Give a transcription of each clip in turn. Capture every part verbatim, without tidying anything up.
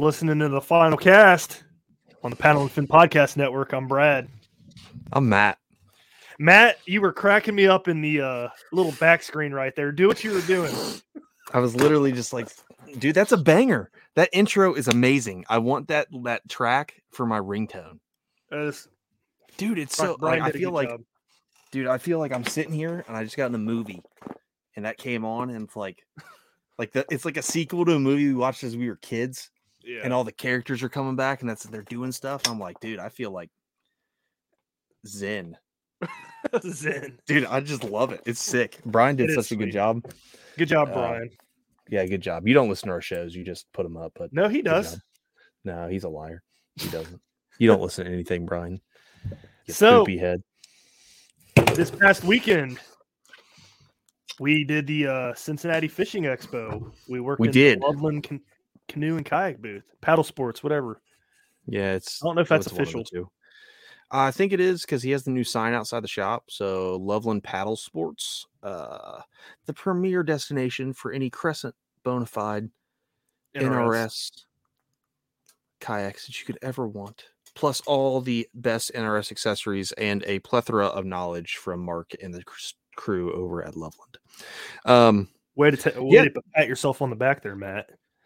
Listening to the final cast on the Paddle and Fin Podcast Network. I'm Brad. I'm Matt. Matt, you were cracking me up in the uh, little back screen right there. Do what you were doing. I was literally just like, dude, that's a banger. That intro is amazing. I want that that track for my ringtone. Uh, dude, it's so Brian like, did I feel a good like, job. dude, I feel like I'm sitting here and I just got in a movie, and that came on, and it's like, like the, it's like a sequel to a movie we watched as we were kids, Yeah. and all the characters are coming back, and that's they're doing stuff. I'm like, dude, I feel like Zen. Zen. Dude, I just love it. It's sick. Brian did It is such a good sweet. job. Good job, Uh, Brian. Yeah, good job. You don't listen to our shows. You just put them up. But No, he good does. job. No, he's a liar. He doesn't. You don't listen to anything, Brian. You So- poopy head. This past weekend, we did the uh, Cincinnati Fishing Expo. We worked We in did. the Loveland can- Canoe and Kayak booth, paddle sports, whatever. Yeah, it's. I don't know if that's it's one of the official. two. Uh, I think it is because he has the new sign outside the shop. So Loveland Paddle Sports, uh, the premier destination for any Crescent bona fide N R S kayaks that you could ever want, plus all the best N R S accessories and a plethora of knowledge from Mark and the cr- crew over at Loveland. Um, Way to, ta- way Yeah. to pat yourself on the back there, Matt.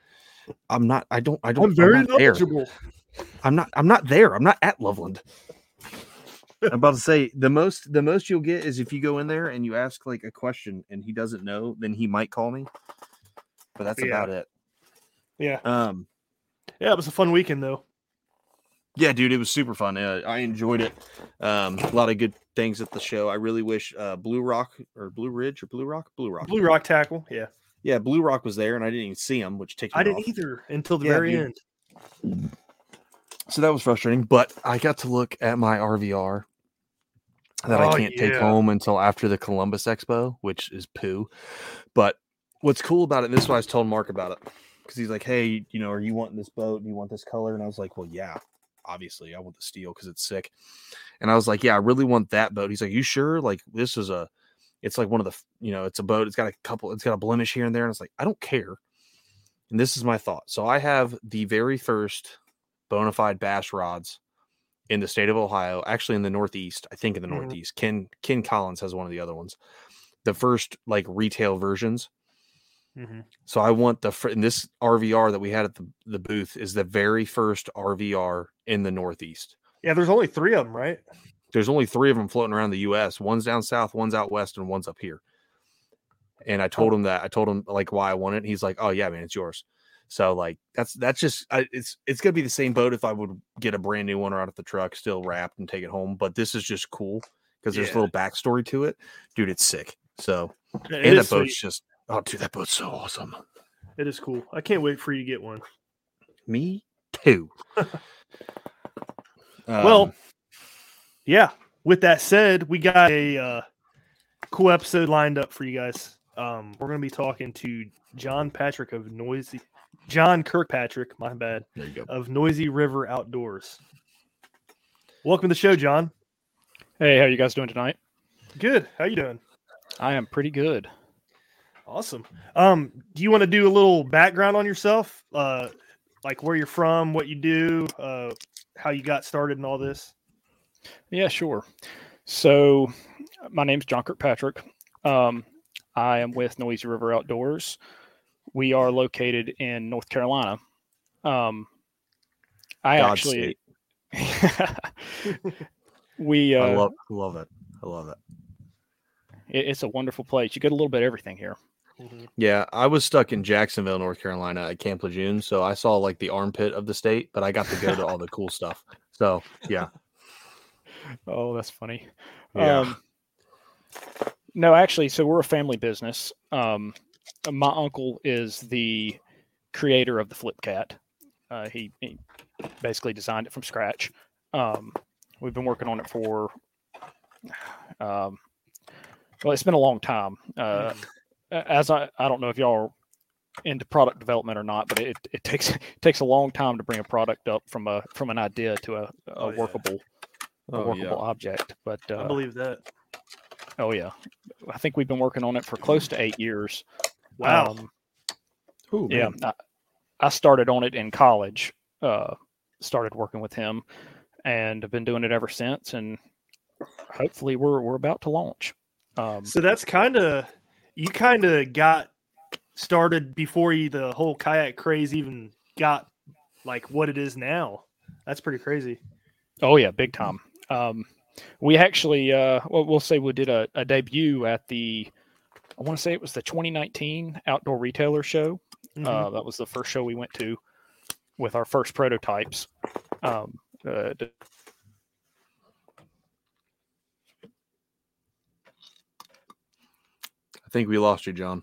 I'm not. I don't. I don't. I'm very not there. knowledgeable. I'm not. I'm not there. I'm not at Loveland. I'm about to say the most. The most you'll get is if you go in there and you ask like a question and he doesn't know, then he might call me. But that's Yeah. about it. Yeah. Um. Yeah, it was a fun weekend, though. Yeah, dude, it was super fun. Uh, I enjoyed it. Um, a lot of good things at the show. I really wish uh, Blue Rock or Blue Ridge or Blue Rock, Blue Rock, Blue Rock Tackle, yeah. yeah, Blue Rock was there, and I didn't even see him, which takes me I didn't off. either until the Yeah, very dude. end. So that was frustrating. But I got to look at my R V R that Oh, I can't take yeah. home until after the Columbus Expo, which is poo. But what's cool about it, and this is why I was telling Mark about it, because he's like, hey, you know, are you wanting this boat? Do you want this color? And I was like, well, yeah, obviously I want the steel because it's sick. And I was like, yeah, I really want that boat. He's like, you sure? Like, this is a, it's like one of the, you know, it's a boat. It's got a couple, it's got a blemish here and there. And I was like, I don't care. And this is my thought. So I have the very first bona fide bass rods in the state of Ohio, actually in the Northeast, I think in the Mhm. Northeast. Ken Ken Collins has one of the other ones. The first like retail versions. Mm-hmm. So I want the fir- and this R V R that we had at the, the booth is the very first R V R in the Northeast. Yeah, there's only three of them, right? There's only three of them floating around the U S. One's down south, one's out west, and one's up here. And I told him that. I told him like why I want it. He's like, "Oh yeah, man, it's yours." So like that's that's just I, it's it's gonna be the same boat if I would get a brand new one out of the truck, still wrapped, and take it home. But this is just cool because there's Yeah. a little backstory to it, dude. It's sick. So It and is that boat's sweet. just oh, dude, that boat's so awesome. It is cool. I can't wait for you to get one. Me too. Well, Um, yeah. With that said, we got a uh, cool episode lined up for you guys. Um, we're going to be talking to John Patrick of Noisy, John Kirkpatrick, my bad, there you go. of Noisy River Outdoors. Welcome to the show, John. Hey, how you guys doing tonight? Good. How you doing? I am pretty good. Awesome. Um, do you want to do a little background on yourself? Uh, like where you're from, what you do, uh, how you got started in all this? Yeah, sure. So, my name's John Kirkpatrick. Um, I am with Noisy River Outdoors. We are located in North Carolina. Um, I Dodge actually, we uh, I love love it. I love it. it, it's a wonderful place. You get a little bit of everything here. Yeah, I was stuck in Jacksonville, North Carolina at Camp Lejeune, so I saw like the armpit of the state, but I got to go to all the cool stuff. So yeah, Oh, that's funny. yeah. Um, no, actually, so we're a family business. Um, my uncle is the creator of the Flip Cat. Uh, he, he basically designed it from scratch. Um, we've been working on it for, um, well, it's been a long time. Uh, as I, I don't know if y'all are into product development or not, but it, it takes it takes a long time to bring a product up from a from an idea to a, a Oh, yeah. workable a Oh, workable yeah. object. But uh, I believe that. oh yeah, I think we've been working on it for close to eight years. Wow. Um, Ooh, yeah, man. I, I started on it in college. Uh, started working with him, and have been doing it ever since. And hopefully, we're we're about to launch. Um, So that's kind of you kind of got started before you the whole kayak craze even got like what it is now. That's pretty crazy. Oh yeah, big time. Um, we actually, uh, well, we'll say we did a, a debut at the, I want to say it was the twenty nineteen Outdoor Retailer Show. Mhm. Uh, that was the first show we went to with our first prototypes. Um, uh, to, I think we lost you, John.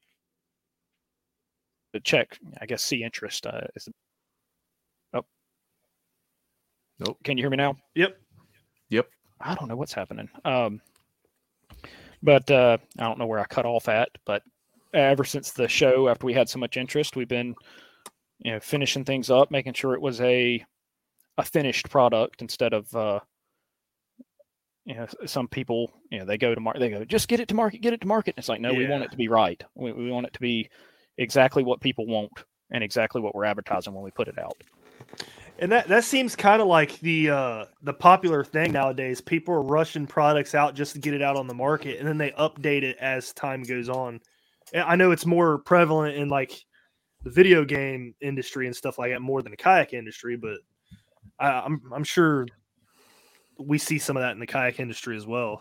to check, I guess, see interest. Uh, is, oh, Nope. Can you hear me now? Yep. Yep. I don't know what's happening. Um, but uh, I don't know where I cut off at. But ever since the show, after we had so much interest, we've been, you know, finishing things up, making sure it was a a finished product instead of, uh, you know, some people, you know, they go to market, they go, just get it to market, get it to market. And it's like, no, we want Yeah. it to be right. We, we want it to be exactly what people want and exactly what we're advertising when we put it out. And that, that seems kind of like the uh, the popular thing nowadays. People are rushing products out just to get it out on the market, and then they update it as time goes on. And I know it's more prevalent in like the video game industry and stuff like that more than the kayak industry, but I, I'm I'm sure we see some of that in the kayak industry as well.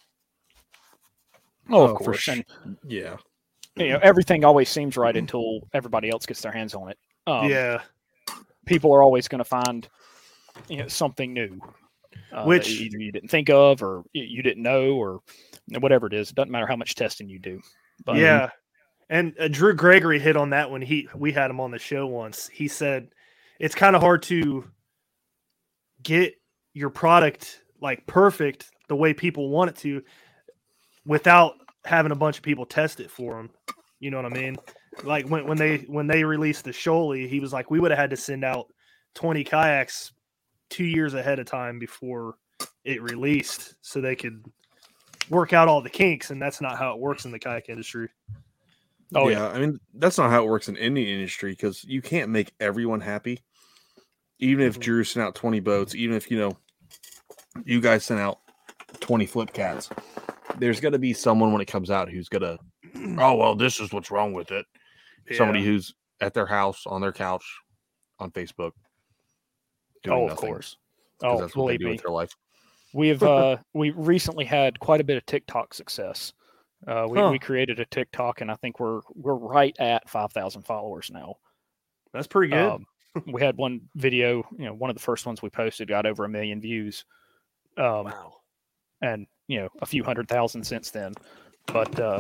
Oh, of Oh, for course. sh- And, Yeah. you know, everything always seems right until everybody else gets their hands on it. Um, yeah, People are always going to find, you know, something new, uh, that Which- either you didn't think of or y- you didn't know or whatever it is. It doesn't matter how much testing you do. But yeah. And uh, Drew Gregory hit on that when he we had him on the show once. He said it's kind of hard to get your product like perfect the way people want it to without having a bunch of people test it for them. You know what I mean? Like when, when they when they released the Shoaly, he was like, we would have had to send out twenty kayaks two years ahead of time before it released so they could work out all the kinks, and that's not how it works in the kayak industry. Oh, yeah, I mean that's not how it works in any industry because you can't make everyone happy. Even if Mhm. Drew sent out twenty boats, even if you know you guys sent out twenty flip cats, there's got to be someone when it comes out who's gonna, oh well, this is what's wrong with it. Somebody Yeah. who's at their house on their couch on Facebook. doing oh, of nothing, course. 'cause Oh, that's what they believe do me. with their life. We've uh, we recently had quite a bit of TikTok success. Uh, we, Huh. we created a TikTok, and I think we're we're right at five thousand followers now. That's pretty good. Um, we had one video, you know, one of the first ones we posted got over a million views, um, Wow. and you know, a few hundred thousand since then. But uh,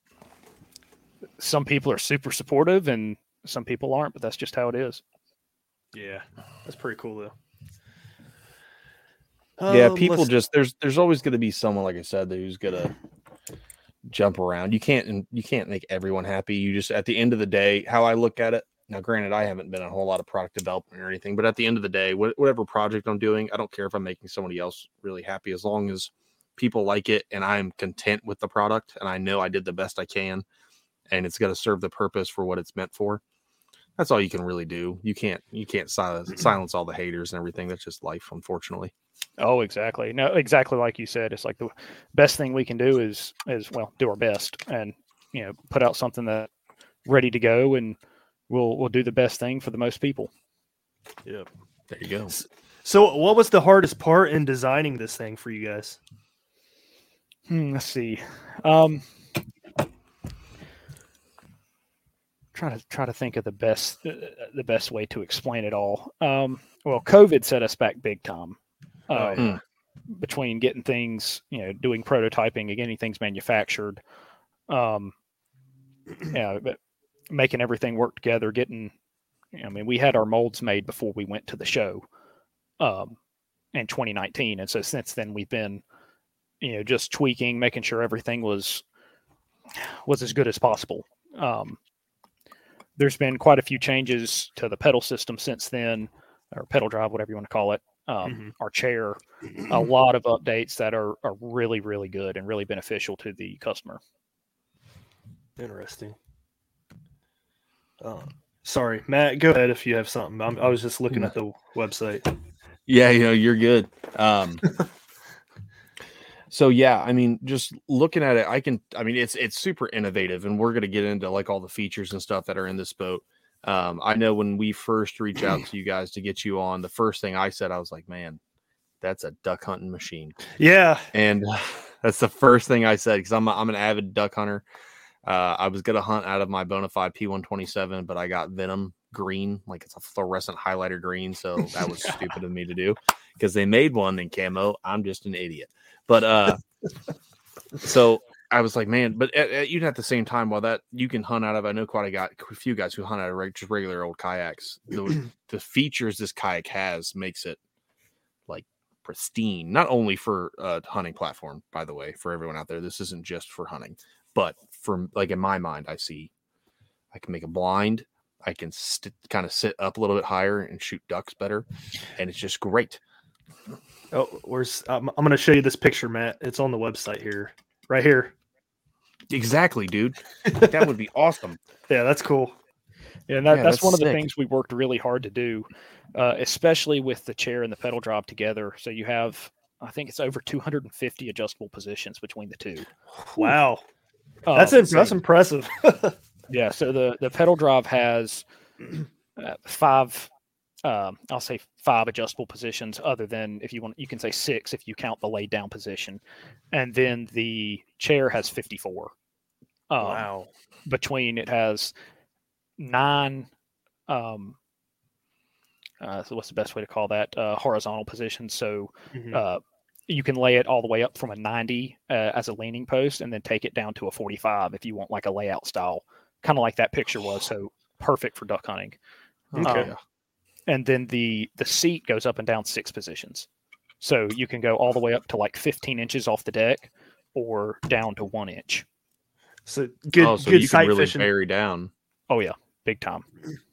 some people are super supportive, and some people aren't. But that's just how it is. Yeah. That's pretty cool though. Yeah, Um, people let's- just there's there's always going to be someone, like I said, who's gonna jump around. You can't you can't make everyone happy. You just, at the end of the day, how I look at it. Now, granted, I haven't been a whole lot of product development or anything, but at the end of the day, wh- whatever project I'm doing, I don't care if I'm making somebody else really happy, as long as people like it and I'm content with the product and I know I did the best I can and it's going to serve the purpose for what it's meant for. That's all you can really do. You can't you can't silence silence all the haters and everything. That's just life, unfortunately. Oh, exactly. No, exactly like you said. It's like the best thing we can do is is well, do our best and you know, put out something that ready to go, and we'll we'll do the best thing for the most people. yeah. There you go. So, what was the hardest part in designing this thing for you guys? Hmm, let's see. Um, try to try to think of the best uh, the best way to explain it all. Um, well, COVID set us back big time. Oh, Um, yeah. Between getting things, you know, doing prototyping and getting things manufactured, um, yeah, but making everything work together, getting, I mean, we had our molds made before we went to the show, um, in twenty nineteen. And so since then we've been, you know, just tweaking, making sure everything was, was as good as possible. Um, there's been quite a few changes to the pedal system since then, or pedal drive, whatever you want to call it. Um, Mhm. Our chair, a lot of updates that are, are really, really good and really beneficial to the customer. Interesting. Uh, Sorry, Matt. Go ahead if you have something. I'm, I was just looking No. at the website. Yeah, you know, you're good. Um, so yeah, I mean, just looking at it, I can, I mean, it's it's super innovative, and we're gonna get into like all the features and stuff that are in this boat. Um, I know when we first reached out to you guys to get you on, the first thing I said, I was like, man, that's a duck hunting machine. Yeah, And that's the first thing I said because I'm a, I'm an avid duck hunter. Uh, I was gonna hunt out of my Bonafide P one twenty-seven, but I got Venom green, like it's a fluorescent highlighter green, so that was Yeah. stupid of me to do because they made one in camo. I'm just an idiot. But uh, so I was like, man, but at, at, even at the same time, while that you can hunt out of, I know quite a, got, a few guys who hunt out of reg- just regular old kayaks. The, the features this kayak has makes it like pristine, not only for a hunting platform, by the way, for everyone out there. This isn't just for hunting, but from like in my mind, I see I can make a blind. I can st- kind of sit up a little bit higher and shoot ducks better, and it's just great. Oh, where's I'm, I'm going to show you this picture, Matt. It's on the website here, right here. Exactly, dude. Like, that would be awesome. Yeah, that's cool. Yeah, and that, Yeah, that's, that's one of the sick. things we worked really hard to do, uh, especially with the chair and the pedal drop together. So you have, I think it's over two hundred fifty adjustable positions between the two. Wow, Um, that's im- that's impressive. yeah. So the the pedal drive has uh, five. Um, I'll say five adjustable positions, other than if you want, you can say six if you count the laid down position, and then the chair has fifty-four. Um, Wow. Between it has nine. Um, uh, so what's the best way to call that? Uh, horizontal positions. So Mhm. uh, you can lay it all the way up from a ninety uh, as a leaning post, and then take it down to a forty-five if you want like a layout style, kind of like that picture was. So perfect for duck hunting. Oh, Okay. yeah. And then the the seat goes up and down six positions, so you can go all the way up to like fifteen inches off the deck, or down to one inch. So good, Oh, so good you can sight really fishing. bury down. Oh yeah, big time.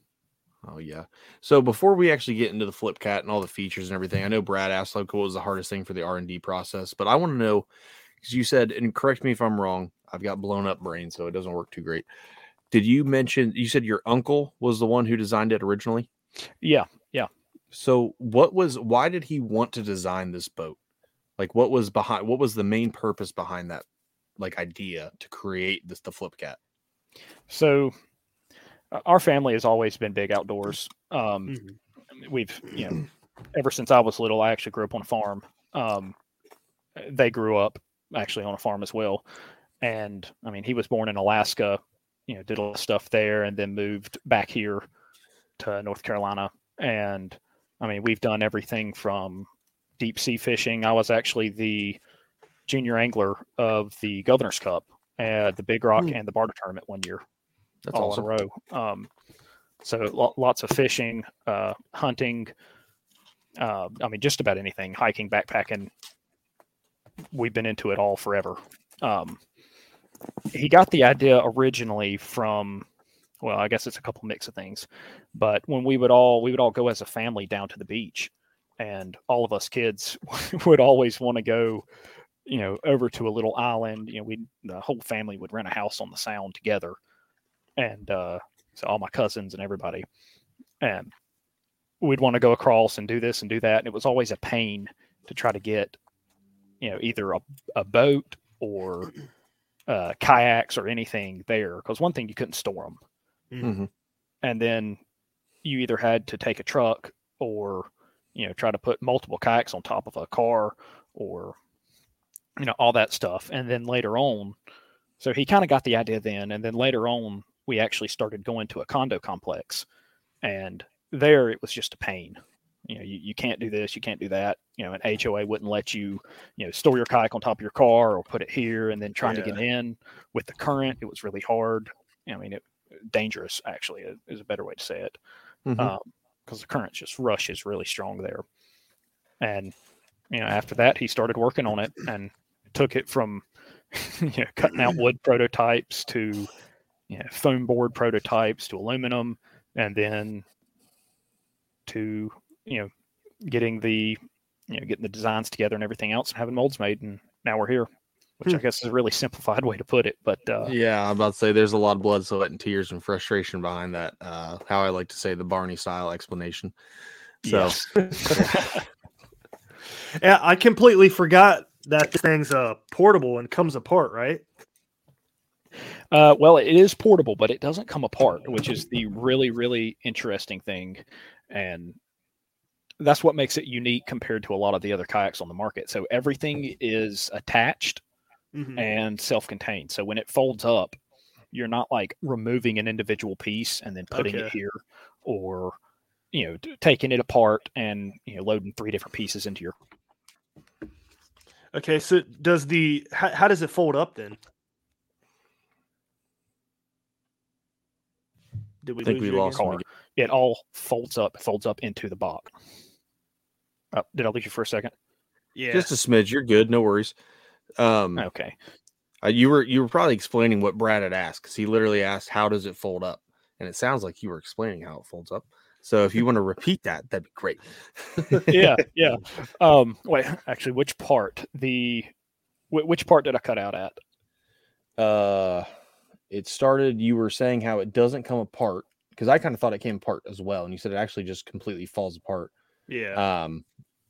Oh yeah. So before we actually get into the flip cat and all the features and everything, I know Brad asked like what was the hardest thing for the R and D process, but I want to know because you said, and correct me if I'm wrong, I've got blown up brain, so it doesn't work too great. Did you mention you said your uncle was the one who designed it originally? Yeah, yeah. So what was why did he want to design this boat? Like what was behind what was the main purpose behind that like idea to create this the flip cat? So uh, our family has always been big outdoors. Um, Mhm. we've, you know, ever since I was little, I actually grew up on a farm. Um, they grew up actually on a farm as well. And I mean, he was born in Alaska, you know, did a lot of stuff there, and then moved back here to North Carolina. And I mean, we've done everything from deep sea fishing. I was actually the junior angler of the Governor's Cup at the Big Rock Hmm. and the Barter Tournament one year, That's all awesome. in a row. Um, so lo- lots of fishing, uh, hunting. Uh, I mean, just about anything, hiking, backpacking. We've been into it all forever. Um, he got the idea originally from, well, I guess it's a couple mix of things, but when we would all we would all go as a family down to the beach, and all of us kids would always want to go, you know, over to a little island. You know, we the whole family would rent a house on the Sound together, and uh, so all my cousins and everybody, and we'd want to go across and do this and do that, and it was always a pain to try to get, you know, either a, a boat or uh, kayaks or anything there, because one thing, you couldn't store them, Mm-hmm. and then you either had to take a truck or, you know, try to put multiple kayaks on top of a car, or, you know, all that stuff. And then later on, so he kind of got the idea then, and then later on we actually started going to a condo complex, and there it was just a pain. You know, you, you can't do this, you can't do that. You know, an H O A wouldn't let you, you know, store your kayak on top of your car or put it here, and then trying Yeah. to get in with the current, it was really hard. I mean, it dangerous actually is a better way to say it, Mm-hmm. because um, the current just rushes really strong there. And you know, after that, he started working on it and took it from you know, cutting out wood prototypes to, you know, foam board prototypes to aluminum, and then to, you know, getting the, you know, getting the designs together and everything else, and having molds made, and now we're here. which I Hmm. guess is a really simplified way to put it. But uh, Yeah, I'm about to say there's a lot of blood, sweat, and tears and frustration behind that. Uh, how I like to say the Barney style explanation. So, yes. Yeah, I completely forgot that this thing's uh portable and comes apart, right? Uh, well, it is portable, but it doesn't come apart, which is the really, really interesting thing. And that's what makes it unique compared to a lot of the other kayaks on the market. So everything is attached Mhm. and self-contained. So when it folds up, you're not like removing an individual piece and then putting it Okay. here, or you know, t- taking it apart and you know loading three different pieces into your. Okay, so does the how, how does it fold up then? Did we I think lose we you lost again? him car. again. It all folds up, folds up into the box. Oh, did I lose you for a second? Yeah. Just a smidge. You're good. No worries. Um, Okay. uh, you were you were probably explaining what Brad had asked because he literally asked, "How does it fold up?" And it sounds like you were explaining how it folds up. So if you want to repeat that, that'd be great. Yeah, yeah. Um, wait, actually, which part? The wh- which part did I cut out at? Uh, it started. You were saying how it doesn't come apart because I kind of thought it came apart as well, and you said it actually just completely falls apart. Yeah. Um,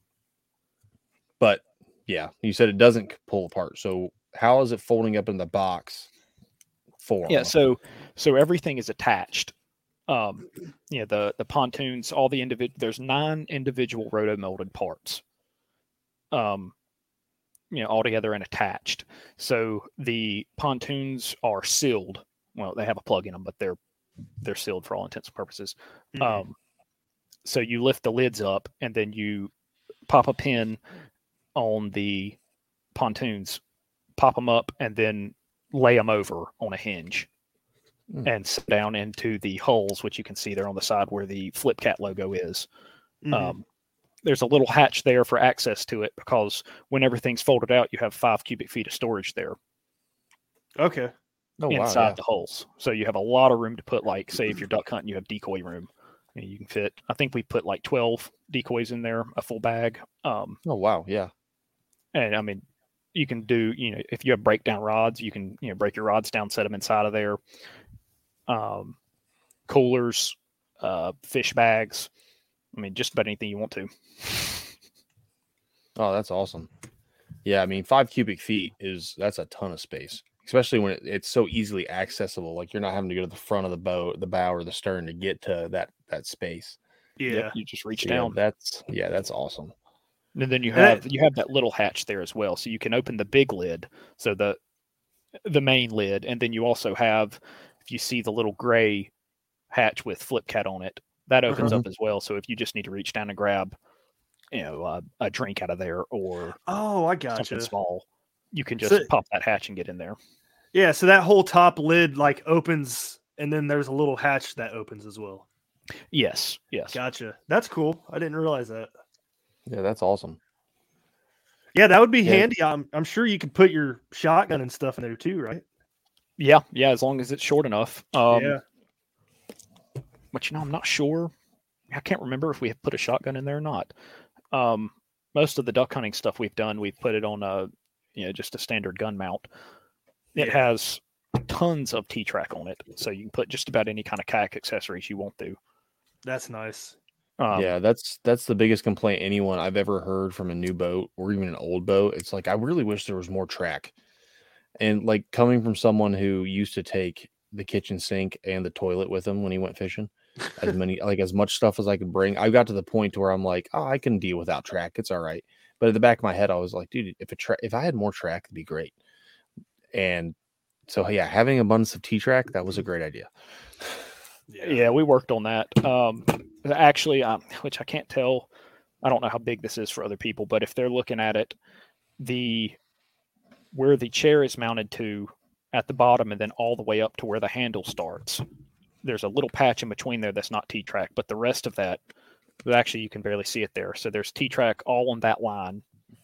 but yeah, you said it doesn't pull apart. So how is it folding up in the box form? Yeah, so so everything is attached. Um, you know, the the pontoons, all the individual. There's nine individual roto molded parts. Um, you know, all together and attached. So the pontoons are sealed. Well, they have a plug in them, but they're they're sealed for all intents and purposes. Mhm. Um, so you lift the lids up, and then you pop a pin on the pontoons, pop them up, and then lay them over on a hinge Mm. and sit down into the hulls, which you can see there on the side where the Flipcat logo is. Mhm. Um, there's a little hatch there for access to it because when everything's folded out, you have five cubic feet of storage there Okay. Oh wow, inside yeah. the hulls. So you have a lot of room to put, like, say, if you're duck hunting, you have decoy room. And you can fit, I think we put like twelve decoys in there, a full bag. Um, Oh wow, yeah. and I mean, you can do, you know, if you have breakdown rods, you can, you know, break your rods down, set them inside of there. Um, coolers, uh, fish bags. I mean, just about anything you want to. Oh, that's awesome. Yeah, I mean, five cubic feet is that's a ton of space, especially when it, it's so easily accessible. Like you're not having to go to the front of the boat, the bow, or the stern to get to that that space. Yeah. Yep, you just reach So, yeah, down. that's yeah, that's awesome. And then you And have that- you have that little hatch there as well, so you can open the big lid, so the the main lid, and then you also have, if you see the little gray hatch with Flipcat on it, that opens Uh-huh. up as well. So if you just need to reach down and grab, you know, uh, a drink out of there or Oh, I something gotcha. small, you can just So- pop that hatch and get in there. Yeah, so that whole top lid like opens, and then there's a little hatch that opens as well. Yes, yes, Gotcha. That's cool. I didn't realize that. Yeah, that's awesome. Yeah, that would be Yeah. handy. I'm I'm sure you could put your shotgun and stuff in there too, right? yeah, yeah. As long as it's short enough. Um, yeah. But you know, I'm not sure. I can't remember if we have put a shotgun in there or not. Um, most of the duck hunting stuff we've done, we've put it on a, you know, just a standard gun mount. It Yeah. has tons of T-track on it, so you can put just about any kind of kayak accessories you want to. That's nice. Um, yeah, that's that's the biggest complaint anyone I've ever heard from a new boat or even an old boat. It's like I really wish there was more track. And like coming from someone who used to take the kitchen sink and the toilet with him when he went fishing, as many like as much stuff as I could bring, I got to the point where I'm like, oh, I can deal without track. It's all right. But at the back of my head, I was like, dude, if a tra- if I had more track, it'd be great. And so yeah, having abundance of T track, that was a great idea. yeah, we worked on that. Um, actually, um, which I can't tell. I don't know how big this is for other people, but if they're looking at it, the where the chair is mounted to at the bottom and then all the way up to where the handle starts, there's a little patch in between there that's not T-track, but the rest of that, actually you can barely see it there. So there's T-track all on that line.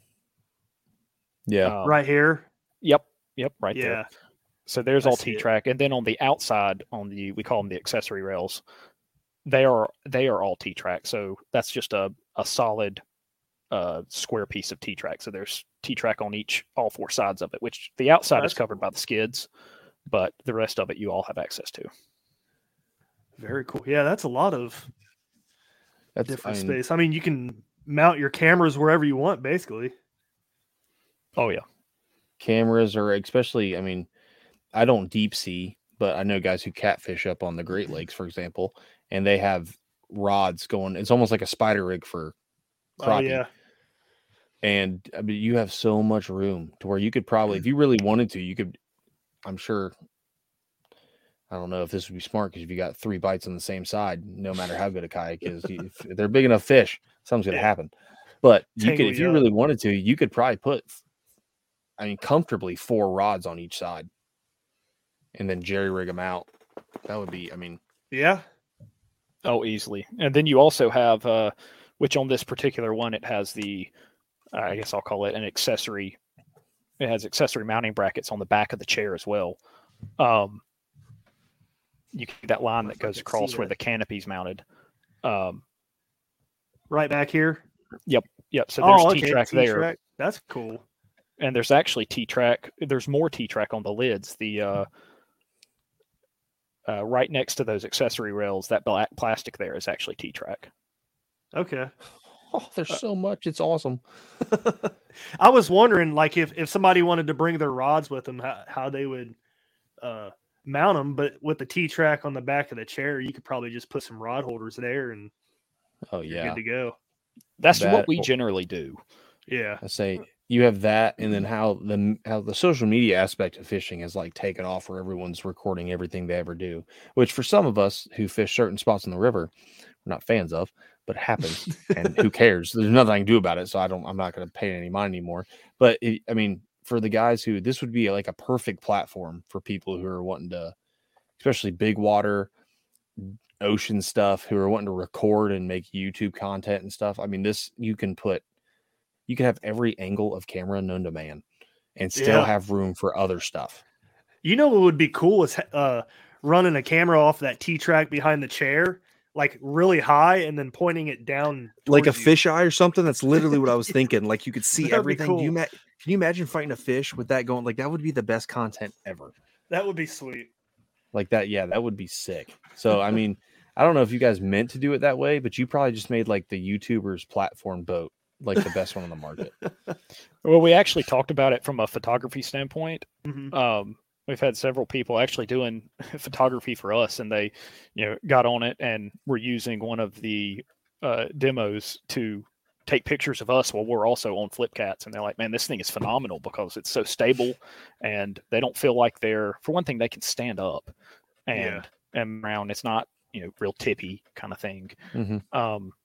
Yeah. Um, Right here. Yep. Yep. Right yeah. there. So there's I all see it. T-track, and then on the outside, on the we call them the accessory rails, they are they are all T-track. So that's just a a solid uh, square piece of T-track. So there's T-track on each, all four sides of it, which the outside That's is covered cool. by the skids, but the rest of it you all have access to. Very cool. Yeah, that's a lot of That's different I mean, space. I mean, you can mount your cameras wherever you want, basically. Oh yeah. cameras are especially. I mean, I don't deep sea, but I know guys who catfish up on the Great Lakes, for example, and they have rods going. It's almost like a spider rig for Oh crappie. yeah. And I mean, you have so much room to where you could probably, if you really wanted to, you could. I'm sure. I don't know if this would be smart because if you got three bites on the same side, no matter how good a kayak is, if they're big enough fish, something's going to Yeah. happen. But you Tangle could, if you you up. really wanted to, you could probably put, I mean, comfortably four rods on each side, and then jerry rig them out. That would be, I mean, Yeah. Oh, easily. And then you also have, uh, which on this particular one, it has the, uh, I guess I'll call it an accessory. It has accessory mounting brackets on the back of the chair as well. Um, you can see that line that I goes can across see where that. the canopy's mounted. Um, Right back here. yep. So there's Oh, okay. T-track there. T-track. That's cool. And there's actually T-track. There's more T-track on the lids. The uh, uh, right next to those accessory rails, that black plastic there is actually T-track. Okay. oh, there's so much. It's awesome. I was wondering, like, if, if somebody wanted to bring their rods with them, how, how they would uh, mount them. But with the T-track on the back of the chair, you could probably just put some rod holders there, and Oh you're yeah. good to go. That's That- what we generally do. Yeah. I say you have that, and then how the how the social media aspect of fishing has like taken off, where everyone's recording everything they ever do. Which for some of us who fish certain spots in the river, we're not fans of, but it happens, and who cares? There's nothing I can do about it, so I don't. I'm not going to pay any mind anymore. But it, I mean, for the guys who this would be like a perfect platform for people who are wanting to, especially big water, ocean stuff, who are wanting to record and make YouTube content and stuff. I mean, this you can put. You can have every angle of camera known to man and still Yeah. have room for other stuff. You know what would be cool is uh, running a camera off that T-track behind the chair, like really high, and then pointing it down Like a towards you. fisheye or something. That's literally what I was thinking. Like you could see That'd be everything. Do you cool. ma- can you imagine fighting a fish with that going? Like that would be the best content ever. That would be sweet. Like that. Yeah, that would be sick. So, I mean, I don't know if you guys meant to do it that way, but you probably just made like the YouTubers platform boat, like the best one on the market. Well, we actually talked about it from a photography standpoint. Mhm. Um, we've had several people actually doing photography for us, and they, you know, got on it and were using one of the uh, demos to take pictures of us while we're also on Flipcats. And they're like, man, this thing is phenomenal because it's so stable, and they don't feel like they're, for one thing, they can stand up and Yeah. and around. It's not, you know, real tippy kind of thing. Mm-hmm. Um,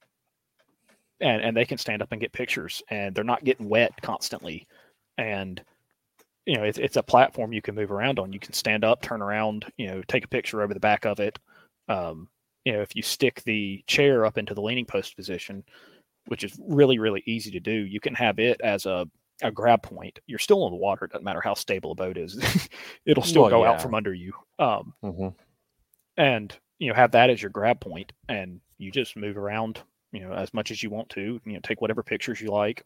and and they can stand up and get pictures, and they're not getting wet constantly. And you know, it's it's a platform you can move around on. You can stand up, turn around, you know, take a picture over the back of it. Um, you know, if you stick the chair up into the leaning post position, which is really really easy to do, you can have it as a a grab point. You're still on the water. It doesn't matter how stable a boat is; it'll still Well, go yeah. out from under you. Um, Mm-hmm. and you know, have that as your grab point, and you just move around, you know, as much as you want to, you know, take whatever pictures you like,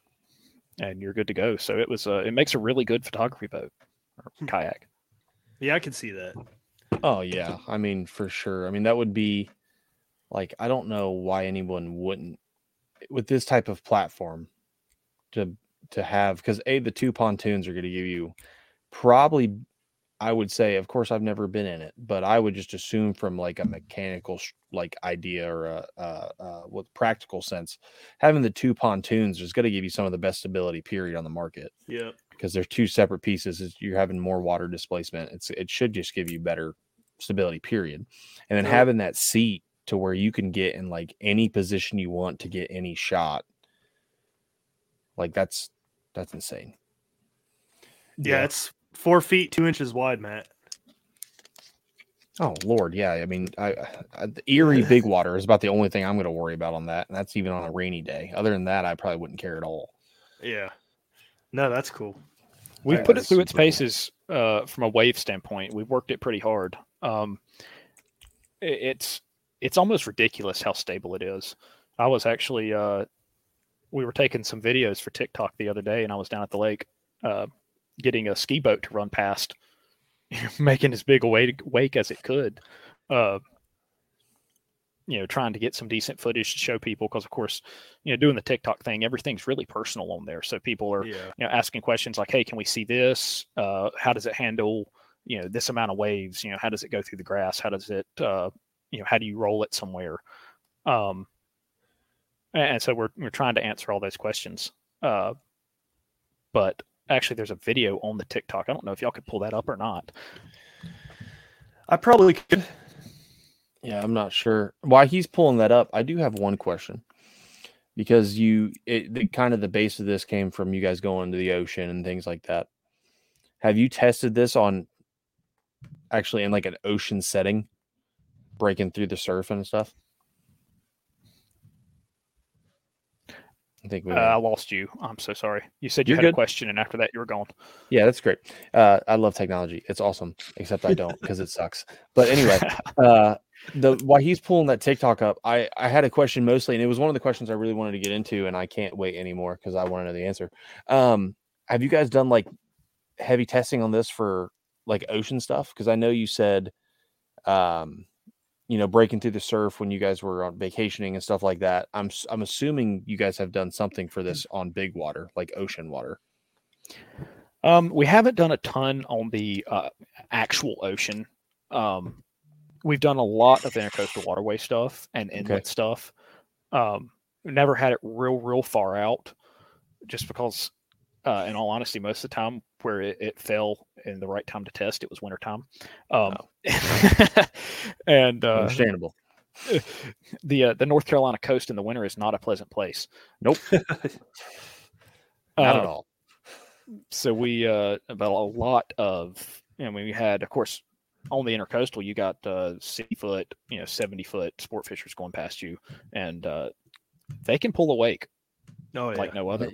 and you're good to go. So it was, uh, it makes a really good photography boat or Hmm. kayak. Yeah, I can see that. Oh yeah, I mean for sure. I mean that would be like I don't know why anyone wouldn't with this type of platform to to have because a the two pontoons are going to give you probably I would say of course I've never been in it, but I would just assume from like a mechanical sh- like idea or a, a, a what practical sense having the two pontoons is going to give you some of the best stability period on the market. Yeah. Because they're two separate pieces. It's, you're having more water displacement. It's it should just give you better stability, period. And then Yeah. having that seat to where you can get in like any position you want to get any shot. Like that's that's insane. Yeah, it's four feet two inches wide, Matt. Oh Lord, yeah. I mean, I, I the Erie big water is about the only thing I'm going to worry about on that, and that's even on a rainy day. Other than that, I probably wouldn't care at all. Yeah. No, that's cool. We've Yeah, put it that's through its super cool. paces uh, from a wave standpoint. We've worked it pretty hard. Um, it, it's it's almost ridiculous how stable it is. I was actually uh, we were taking some videos for TikTok the other day, and I was down at the lake uh, getting a ski boat to run past, making as big a wake, wake as it could. Uh, you know, trying to get some decent footage to show people, because of course, you know, doing the TikTok thing, everything's really personal on there. So people are, Yeah. you know, asking questions like, hey, can we see this? Uh, how does it handle, you know, this amount of waves? You know, how does it go through the grass? How does it, uh, you know, how do you roll it somewhere? Um, and so we're, we're trying to answer all those questions. Uh, but actually there's a video on the TikTok. I don't know if y'all could pull that up or not. I probably could. Yeah, I'm not sure why he's pulling that up. I do have one question, because you, it, the kind of the base of this came from you guys going to the ocean and things like that. Have you tested this on actually in like an ocean setting, breaking through the surf and stuff? I think we Uh, I lost you. I'm so sorry. You said you You're had a good. question, and after that you were gone. Yeah, that's great. Uh, I love technology. It's awesome, except I don't, because it sucks. But anyway, uh, the while he's pulling that TikTok up, I, I had a question mostly, and it was one of the questions I really wanted to get into, and I can't wait anymore because I want to know the answer. Um, have you guys done like heavy testing on this for like ocean stuff? Because I know you said, um, you know, breaking through the surf when you guys were on vacationing and stuff like that. I'm I'm assuming you guys have done something for this on big water, like ocean water. Um, we haven't done a ton on the uh, actual ocean. Um, we've done a lot of intercoastal waterway stuff and inlet Okay. stuff. Um, we never had it real, real far out, just because, uh, in all honesty, most of the time where it, it fell in the right time to test, it was wintertime. Um, and uh, Understandable. the uh, the North Carolina coast in the winter is not a pleasant place. Nope. Not Uh, at all. So we uh, about a lot of, you know, we had, of course, on the intercoastal, you got uh, sixty foot, you know, seventy foot sport fishers going past you, and uh, they can pull a wake Oh yeah. like no other.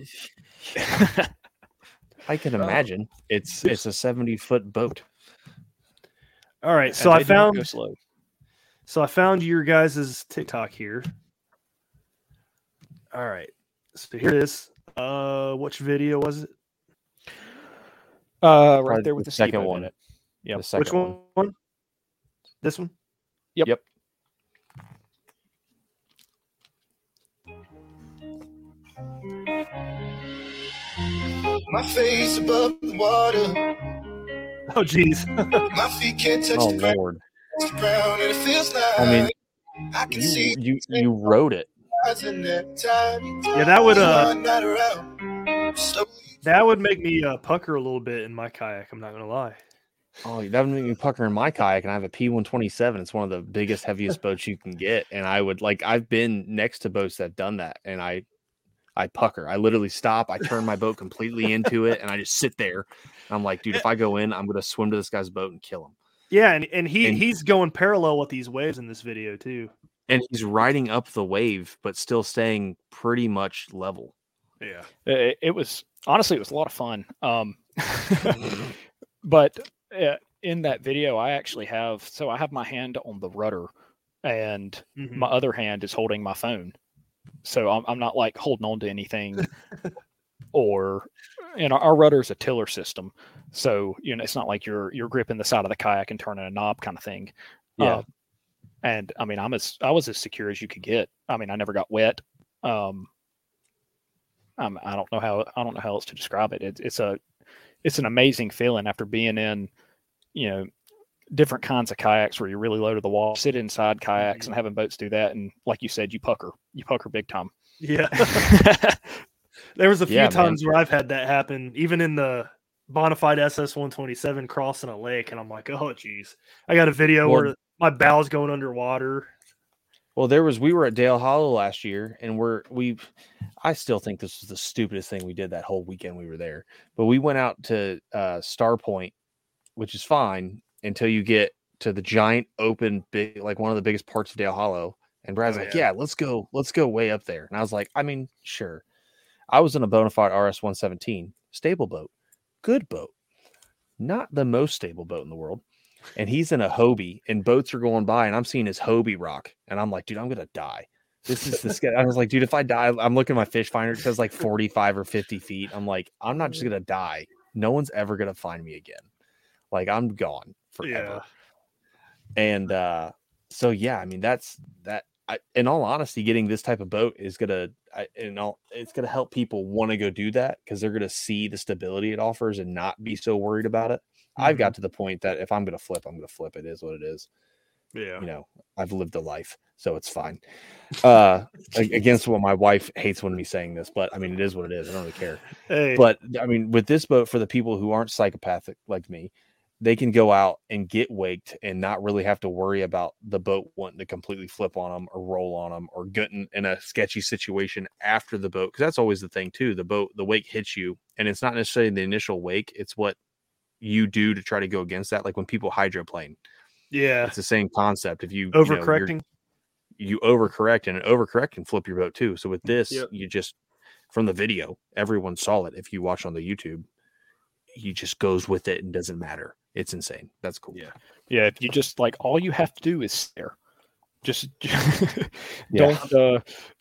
I can imagine. It's it's a seventy foot boat. All right. So And I they do not go found slow. so I found your guys' TikTok here. All right. So here it is. Uh which video was it? Uh, Probably right there with the the second second one. in it. Yep. The second Which one? one. This one? Yep. Yep. My face above the water. Oh geez. My feet can't touch Oh the ground, Lord. touch the ground, and it feels like I mean, I can you see you you wrote it. eyes in that time. Yeah, that would You uh are not around. Slowly that would make me uh, pucker a little bit in my kayak, I'm not gonna lie. Oh, that would make me pucker in my kayak, and I have a P one twenty-seven. It's one of the biggest, heaviest boats you can get. And I would like, I've been next to boats that have done that, and I, I pucker. I literally stop. I turn my boat completely into it, and I just sit there. I'm like, dude, if I go in, I'm gonna swim to this guy's boat and kill him. Yeah, and, and he And- he's going parallel with these waves in this video too. And he's riding up the wave, but still staying pretty much level. Yeah. It, it was honestly, it was a lot of fun. Um, but uh, in that video, I actually have, so I have my hand on the rudder, and Mhm. my other hand is holding my phone. So I'm, I'm not like holding on to anything, or, you know, our rudder is a tiller system. So, you know, it's not like you're, you're gripping the side of the kayak and turning a knob kind of thing. Yeah. Uh, and I mean, I'm as, I was as secure as you could get. I mean, I never got wet. Um, I'm, I don't know how, I don't know how else to describe it. it. It's a, it's an amazing feeling after being in, you know, different kinds of kayaks where you're really low to the wall, sit inside kayaks and having boats do that. And like you said, you pucker, you pucker big time. Yeah. There was a few Yeah, man. times where I've had that happen, even in the Bonafide S S one twenty-seven crossing a lake, and I'm like, oh geez. I got a video Well- where my bow's going underwater. Well, there was, we were at Dale Hollow last year, and we're, we, I still think this was the stupidest thing we did that whole weekend we were there. But we went out to uh, Star Point, which is fine until you get to the giant open, big, like one of the biggest parts of Dale Hollow. And Brad's Oh, like, yeah. yeah, let's go, let's go way up there. And I was like, I mean, sure. I was in a Bonafide R S one seventeen, stable boat, good boat, not the most stable boat in the world. And he's in a Hobie, and boats are going by, and I'm seeing his Hobie rock, and I'm like, dude, I'm gonna die. This is the scary. I was like, dude, if I die, I'm looking at my fish finder. It says like forty-five or fifty feet. I'm like, I'm not just gonna die. No one's ever gonna find me again. Like I'm gone forever. Yeah. And uh, so yeah, I mean that's that. I, in all honesty, getting this type of boat is gonna, I, in all, it's gonna help people want to go do that because they're gonna see the stability it offers and not be so worried about it. Mm-hmm. I've got to the point that if I'm gonna flip, I'm gonna flip. It is what it is. Yeah, you know, I've lived a life, so it's fine. Uh, against what my wife hates when me saying this, but I mean, it is what it is. I don't really care. Hey. But I mean, with this boat, for the people who aren't psychopathic like me, they can go out and get waked and not really have to worry about the boat wanting to completely flip on them or roll on them or getting in a sketchy situation after the boat. Because that's always the thing too. The boat, the wake hits you, and it's not necessarily the initial wake. It's what you do to try to go against that. Like when people hydroplane. Yeah, it's the same concept. If you overcorrecting, you, know, you overcorrect, and an overcorrect can flip your boat too. So with this, yep. you just from the video, everyone saw it. If you watch on the YouTube, he just goes with it and doesn't matter. It's insane. That's cool. Yeah, yeah. If you just like all you have to do is stare. Just don't. Uh,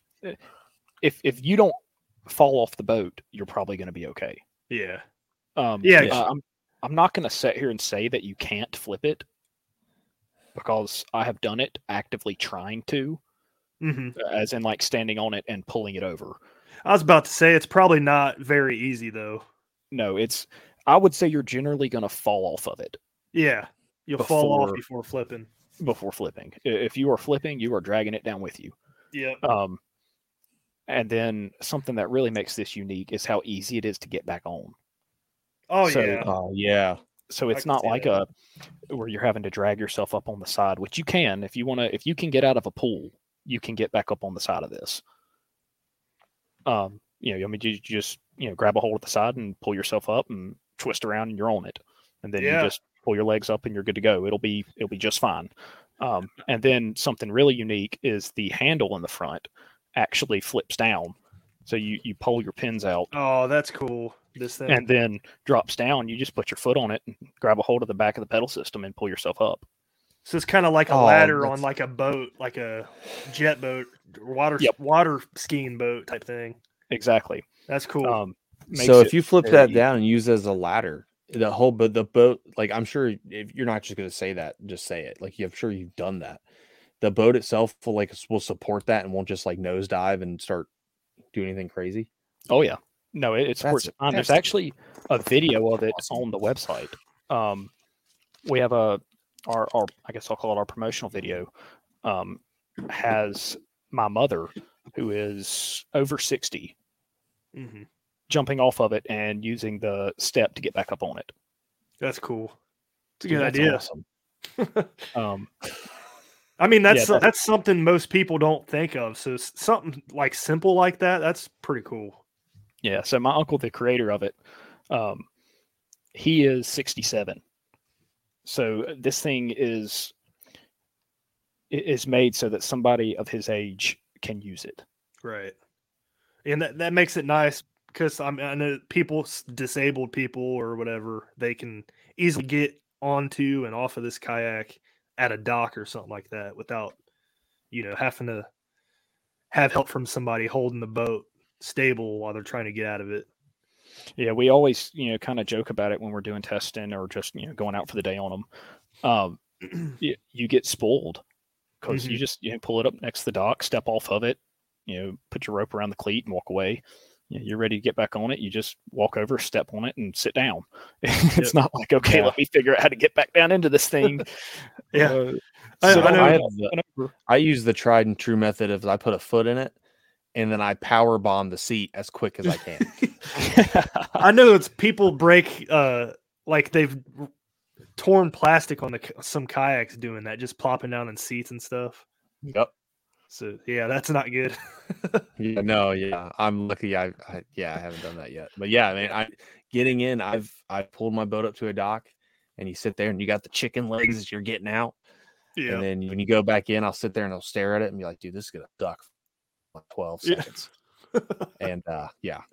if if you don't fall off the boat, you're probably going to be okay. Yeah, um, yeah. Uh, I'm I'm not going to sit here and say that you can't flip it, because I have done it actively trying to, mm-hmm. as in like standing on it and pulling it over. I was about to say it's probably not very easy though. No, it's, I would say you're generally going to fall off of it. Yeah. You'll before, fall off before flipping. Before flipping. If you are flipping, you are dragging it down with you. Yeah. Um, and then something that really makes this unique is how easy it is to get back on. Oh, so, yeah. Oh, yeah. So it's not like that. a where you're having to drag yourself up on the side, which you can if you want to. If you can get out of a pool, you can get back up on the side of this. Um, you know, I mean, you just you know grab a hold of the side and pull yourself up and twist around, and you're on it. And then yeah. you just pull your legs up, and you're good to go. It'll be it'll be just fine. Um, and then something really unique is the handle in the front actually flips down, so you you pull your pins out. Oh, that's cool. This thing. And then drops down. You just put your foot on it and grab a hold of the back of the pedal system and pull yourself up. So it's kind of like a oh, ladder that's... on like a boat, like a jet boat, water yep. water skiing boat type thing. Exactly. That's cool. Um, so if you flip that easy. down and use it as a ladder, the whole but the boat, like I'm sure if you're not just going to say that, just say it. Like I'm sure you've done that. The boat itself will like will support that and won't just like nosedive and start doing anything crazy. Oh yeah. No, it, it supports it. Um, there's actually a video of it awesome. on the website. Um, we have a our, our I guess I'll call it our promotional video. Um, has my mother, who is over sixty, mm-hmm. jumping off of it and using the step to get back up on it. That's cool. It's a Dude, good idea. Awesome. um, I mean, that's yeah, that, that's something most people don't think of. So something like simple like that, that's pretty cool. Yeah, so my uncle, the creator of it, um, he is sixty-seven. So this thing is is made so that somebody of his age can use it. Right. And that, that makes it nice because I, mean, I know people, disabled people or whatever, they can easily get onto and off of this kayak at a dock or something like that without, you know, having to have help from somebody holding the boat stable while they're trying to get out of it. Yeah, we always, you know, kind of joke about it when we're doing testing or just, you know, going out for the day on them. Um, you, you get spoiled because mm-hmm. you just, you know, pull it up next to the dock, step off of it, you know, put your rope around the cleat and walk away. You know, you're ready to get back on it. You just walk over, step on it, and sit down. It's yep. not like, okay, yeah. let me figure out how to get back down into this thing. yeah, uh, I, so I, know. I, the, I use the tried and true method of I put a foot in it. And then I power bomb the seat as quick as I can. I know it's people break, uh, like they've torn plastic on the some kayaks doing that, just plopping down in seats and stuff. Yep. So yeah, that's not good. yeah, no, yeah, I'm lucky. I, I, yeah, I haven't done that yet. But yeah, I mean, I getting in, I've I pulled my boat up to a dock, and you sit there and you got the chicken legs as you're getting out. Yeah. And then when you go back in, I'll sit there and I'll stare at it and be like, dude, this is gonna suck. Like twelve seconds. Yeah. and uh yeah.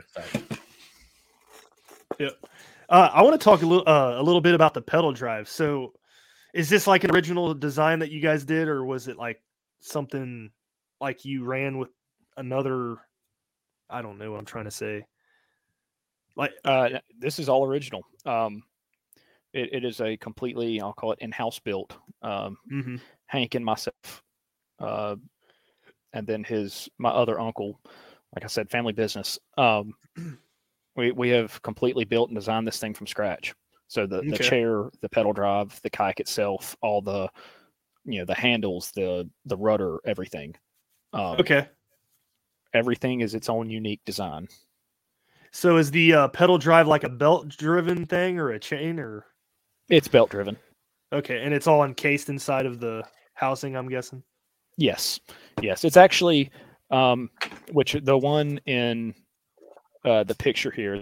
Yeah. Uh, I want to talk a little uh, a little bit about the pedal drive. So is this like an original design that you guys did, or was it like something like you ran with another. I don't know what I'm trying to say. Like, Uh, this is all original. Um, it, it is a completely, I'll call it in-house built. Um, mm-hmm. Hank and myself, uh, and then his my other uncle. Like I said, family business. Um, we we have completely built and designed this thing from scratch. So the, the Okay. chair, the pedal drive, the kayak itself, all the you know the handles, the the rudder, everything. Um, Okay. Everything is its own unique design. So is the uh, pedal drive like a belt-driven thing or a chain or? It's belt driven. Okay, and it's all encased inside of the housing, I'm guessing. Yes, yes. It's actually, um, which the one in uh, the picture here.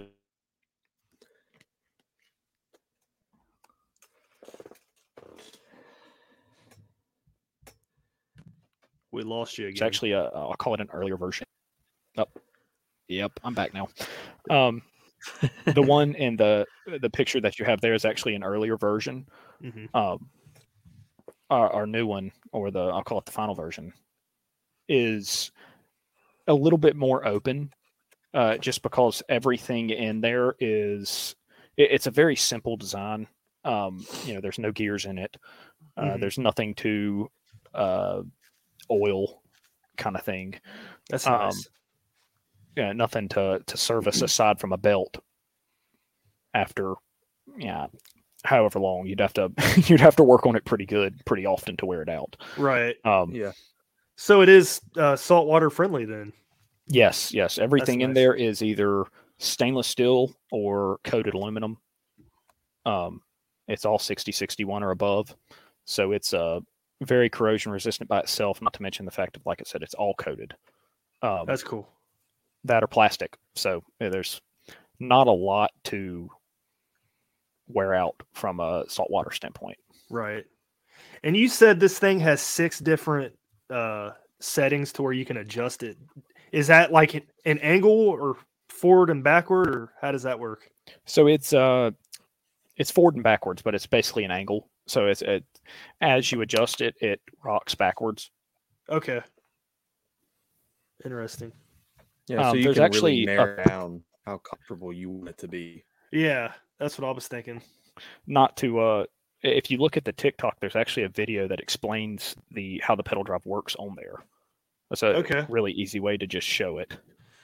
We lost you It's again. actually a, I'll call it an earlier version. Oh, yep, I'm back now. Um, the one in the the picture that you have there is actually an earlier version. Mm-hmm. Um, our, our new one, or the I'll call it the final version, is a little bit more open, uh, just because everything in there is it, it's a very simple design. Um, you know, there's no gears in it. Uh, Mhm. There's nothing to uh, oil, kind of thing. That's Um, nice. Yeah, nothing to to service aside from a belt. After, yeah, however long you'd have to you'd have to work on it pretty good, pretty often to wear it out. Right. Um, Yeah. So it is uh, saltwater friendly then. Yes, yes. Everything in nice. there is either stainless steel or coated aluminum. Um, it's all sixty sixty-one or above. So it's uh, very corrosion resistant by itself, not to mention the fact of, like I said, it's all coated. Um, That's cool. that or plastic. So yeah, there's not a lot to wear out from a saltwater standpoint. Right. And you said this thing has six different uh, settings to where you can adjust it. Is that like an angle or forward and backward, or how does that work? So it's uh, it's forward and backwards, but it's basically an angle. So it's it, as you adjust it, it rocks backwards. Okay. Interesting. Yeah, so Um, you there's can actually really a- narrow down how comfortable you want it to be. Yeah, that's what I was thinking. Not to uh, if you look at the TikTok, there's actually a video that explains the how the pedal drive works on there. That's a Okay. really easy way to just show it.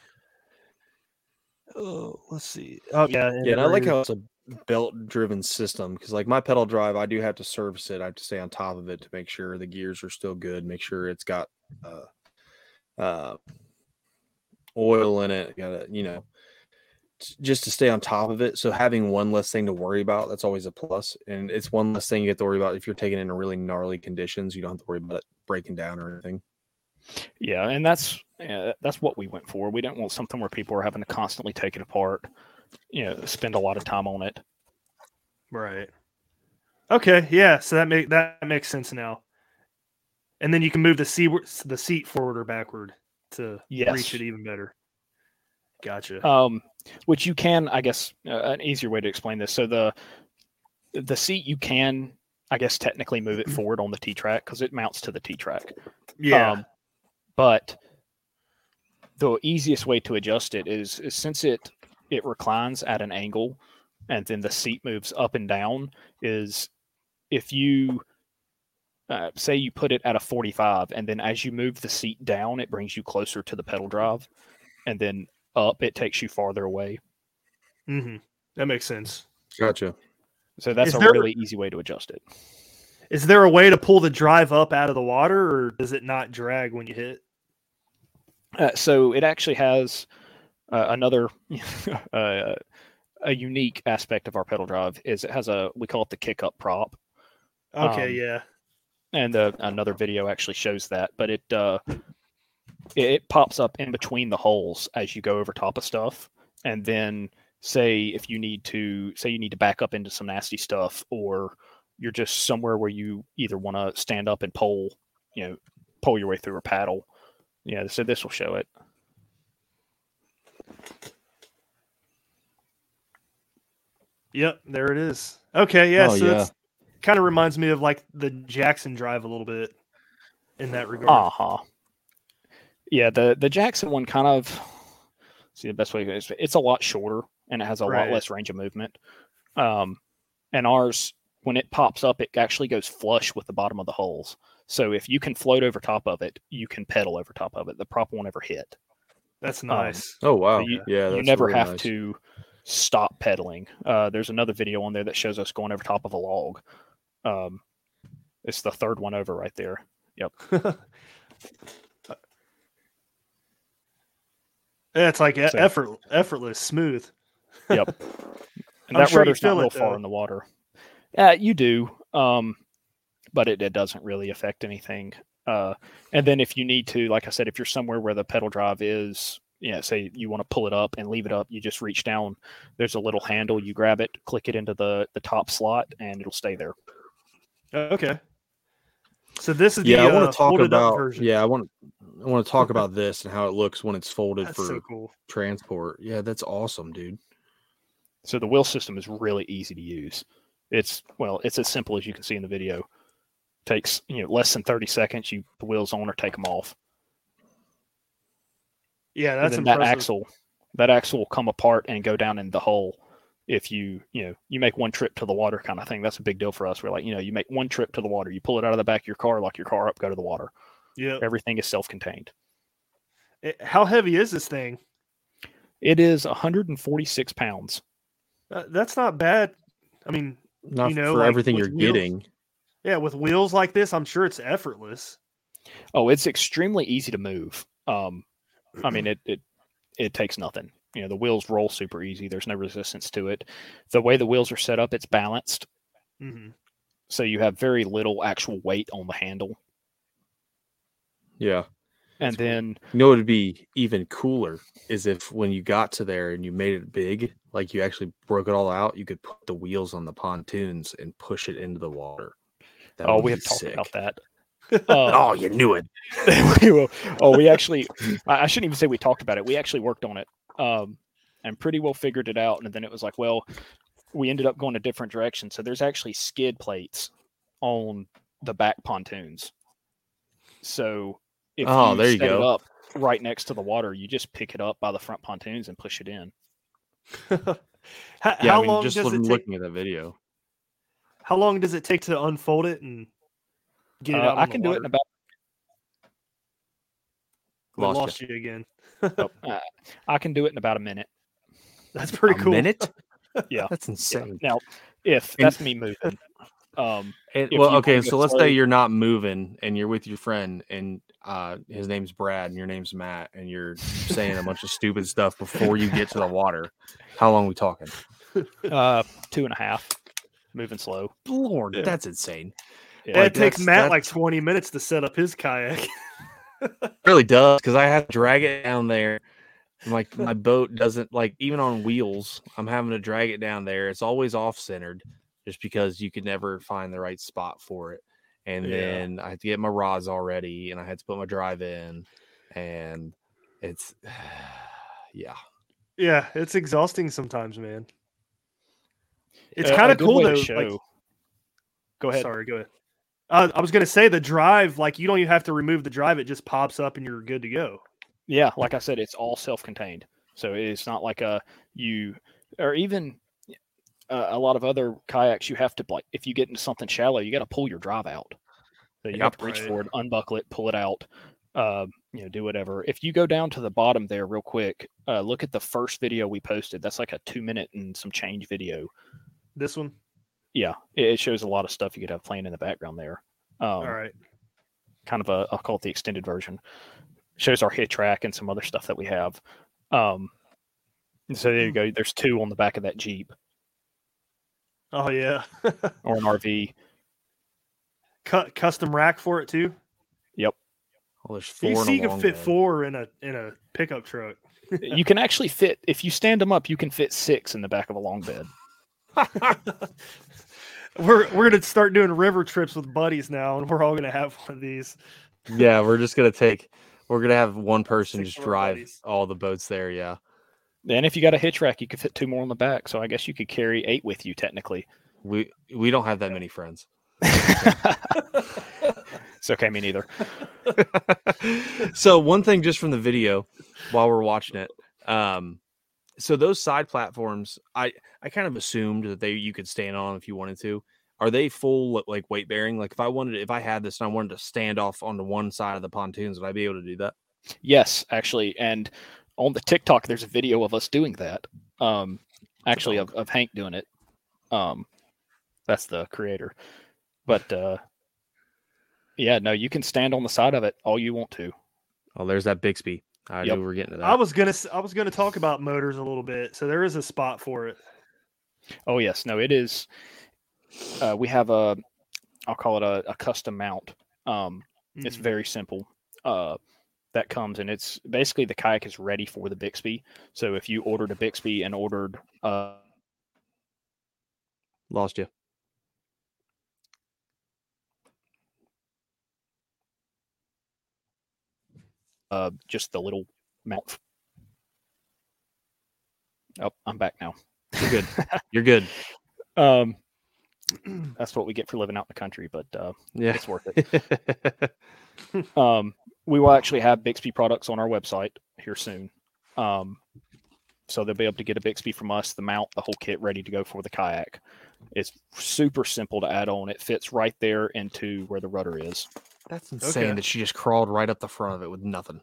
Oh, let's see. Oh, yeah. Yeah, and I like how it's a belt-driven system because, like, my pedal drive, I do have to service it. I have to stay on top of it to make sure the gears are still good, make sure it's got uh, uh, oil in it, got to, you know, t- just to stay on top of it. So having one less thing to worry about, that's always a plus. And it's one less thing you have to worry about if you're taking it in really gnarly conditions. You don't have to worry about it breaking down or anything. Yeah, and that's yeah, that's what we went for. We didn't want something where people are having to constantly take it apart, you know, spend a lot of time on it. Right. Okay. Yeah. So that make that makes sense now. And then you can move the seat the seat forward or backward to Yes. reach it even better. Gotcha. Um, which you can, I guess, uh, an easier way to explain this. So the the seat you can, I guess, technically move it forward on the T track because it mounts to the T track. yeah. Um, but the easiest way to adjust it is, is since it it reclines at an angle, and then the seat moves up and down. Is if you uh, say you put it at a forty-five, and then as you move the seat down, it brings you closer to the pedal drive, and then up, it takes you farther away. Mm-hmm. That makes sense. Gotcha. So that's Is a there- really easy way to adjust it. Is there a way to pull the drive up out of the water, or does it not drag when you hit? Uh, so it actually has uh, another uh, a unique aspect of our pedal drive is it has a we call it the kick up prop, Okay. Um, yeah. and uh, another video actually shows that. But it uh, it, it pops up in between the holes as you go over top of stuff, and then say if you need to say you need to back up into some nasty stuff, or you're just somewhere where you either want to stand up and pole, you know, pull your way through or paddle. Yeah, so this will show it. Yep. There it is. Okay. Yeah. Oh, so yeah. it's kind of reminds me of like the Jackson drive a little bit in that regard. Uh huh. Yeah, the the Jackson one kind of see the best way is it's a lot shorter and it has a Right. lot less range of movement. Um, and ours, when it pops up, it actually goes flush with the bottom of the holes. So if you can float over top of it, you can pedal over top of it. The prop won't ever hit. That's Um, nice. Oh wow, you, yeah, you that's never really have nice. to stop pedaling. Uh, there's another video on there that shows us going over top of a log. Um, it's the third one over right there. Yep. Yeah, it's like e- So- effort, effortless, smooth. Yep. And I'm that sure you rudder's not feel real it, far though. in the water. Yeah, you do. Um, but it, it doesn't really affect anything. Uh, and then if you need to, like I said, if you're somewhere where the pedal drive is, yeah, say you want to pull it up and leave it up, you just reach down. There's a little handle. You grab it, click it into the the top slot, and it'll stay there. Okay. So this is Yeah, the I want uh, to talk folded up about. version. Yeah, I want. I want to talk about this and how it looks when it's folded That's for so cool. transport. Yeah, that's awesome, dude. So the wheel system is really easy to use. It's well, it's as simple as you can see in the video. Takes you know less than thirty seconds. You put the wheels on or take them off. Yeah, And that's then that impressive. axle, that axle will come apart and go down in the hole. If you, you know, you make one trip to the water kind of thing, that's a big deal for us. We're like, you know, you make one trip to the water, you pull it out of the back of your car, lock your car up, go to the water. Yeah. Everything is self-contained. How heavy is this thing? It is one hundred forty-six pounds. Uh, that's not bad. I mean, Not You know, for like, everything with you're wheels. getting. yeah, with wheels like this, I'm sure it's effortless. Oh, it's extremely easy to move. Um, I mean, it it it takes nothing. You know, the wheels roll super easy. There's no resistance to it. The way the wheels are set up, it's balanced, hmm so you have very little actual weight on the handle. Yeah. And cool. then You know what would be even cooler is if when you got to there and you made it big, like you actually broke it all out, you could put the wheels on the pontoons and push it into the water. That oh, would we be have talked sick. about that. Uh, Oh, you knew it. we will. Oh, we actually, I I shouldn't even say we talked about it. We actually worked on it um, and pretty well figured it out. And then it was like, well, we ended up going a different direction. So there's actually skid plates on the back pontoons. So if Oh, you there you set it go. up right next to the water, you just pick it up by the front pontoons and push it in. how Yeah, how I mean, long just does from it take? looking at that video. How long does it take to unfold it and get it Uh, out? I on can the do it in water? about. We Lost lost you again. Oh, uh, I can do it in about a minute. That's pretty A cool. minute? Yeah. That's insane. Now, if And- that's me moving, um, And, If well, you okay, wanna go so let's slow- say you're not moving and you're with your friend and uh, his name's Brad and your name's Matt and you're saying a bunch of stupid stuff before you get to the water. How long are we talking? uh, two and a half, moving slow. Lord, Yeah. that's insane. Yeah. It Like, takes that's- Matt like that's- twenty minutes to set up his kayak. It really does because I have to drag it down there. And, like my boat doesn't like even on wheels. I'm having to drag it down there. It's always off centered, just because you could never find the right spot for it. And Yeah. then I had to get my rods all ready, and I had to put my drive in, and it's yeah. Yeah, it's exhausting sometimes, man. It's A- kind a of good cool way to though. show- Like, Go ahead. sorry, go ahead. Uh, I was gonna say the drive, like you don't even have to remove the drive; it just pops up and you're good to go. Yeah, like I said, it's all self-contained, so it's not like a you or even uh, a lot of other kayaks. You have to like if you get into something shallow, you got to pull your drive out. So you have to reach Right. for it, unbuckle it, pull it out. Uh, you know, do whatever. If you go down to the bottom there, real quick, uh, look at the first video we posted. That's like a two-minute and some change video. This one, Yeah, it, it shows a lot of stuff you could have playing in the background there. Um, all right. kind of a I'll call it the extended version. Shows our hit track and some other stuff that we have. Um, and so there you go. There's two on the back of that Jeep Oh yeah, or an R V. cut custom rack for it too. Yep. Well, there's four You in see, a you can long fit bed. four in a in a pickup truck. You can actually fit if you stand them up. You can fit six in the back of a long bed. We're we're gonna start doing river trips with buddies now, and we're all gonna have one of these. Yeah, we're just gonna take. We're gonna have one person Six just more drive buddies. all the boats there. Yeah. And if you got a hitch rack, you could fit two more on the back. So I guess you could carry eight with you technically. We we don't have that many friends. It's okay, me neither. So one thing just from the video while we're watching it, um, so those side platforms, I I kind of assumed that they you could stand on if you wanted to. Are they full like weight bearing? Like if I wanted, if I had this and I wanted to stand off onto one side of the pontoons, would I be able to do that? Yes, actually, and on the TikTok, there's a video of us doing that. Um, actually, of, of Hank doing it. Um, that's the creator. But uh, yeah, no, you can stand on the side of it all you want to. Oh, there's that Bixby. I Yep. knew we were getting to that. I was gonna s- I was gonna talk about motors a little bit. So there is a spot for it. Oh yes, no, it is. Uh, we have a, I'll call it a, a custom mount. Um, It's Mhm. very simple. Uh, that comes and it's basically the kayak is ready for the Bixby. So if you ordered a Bixby and ordered uh, Lost you. uh, just the little mount. Oh, I'm back now. You're good. You're good. Um, that's what we get for living out in the country, but uh, Yeah. it's worth it. Um, we will actually have Bixby products on our website here soon. Um, so they'll be able to get a Bixby from us, the mount, the whole kit ready to go for the kayak. It's super simple to add on. It fits right there into where the rudder is. That's insane Okay. that she just crawled right up the front of it with nothing.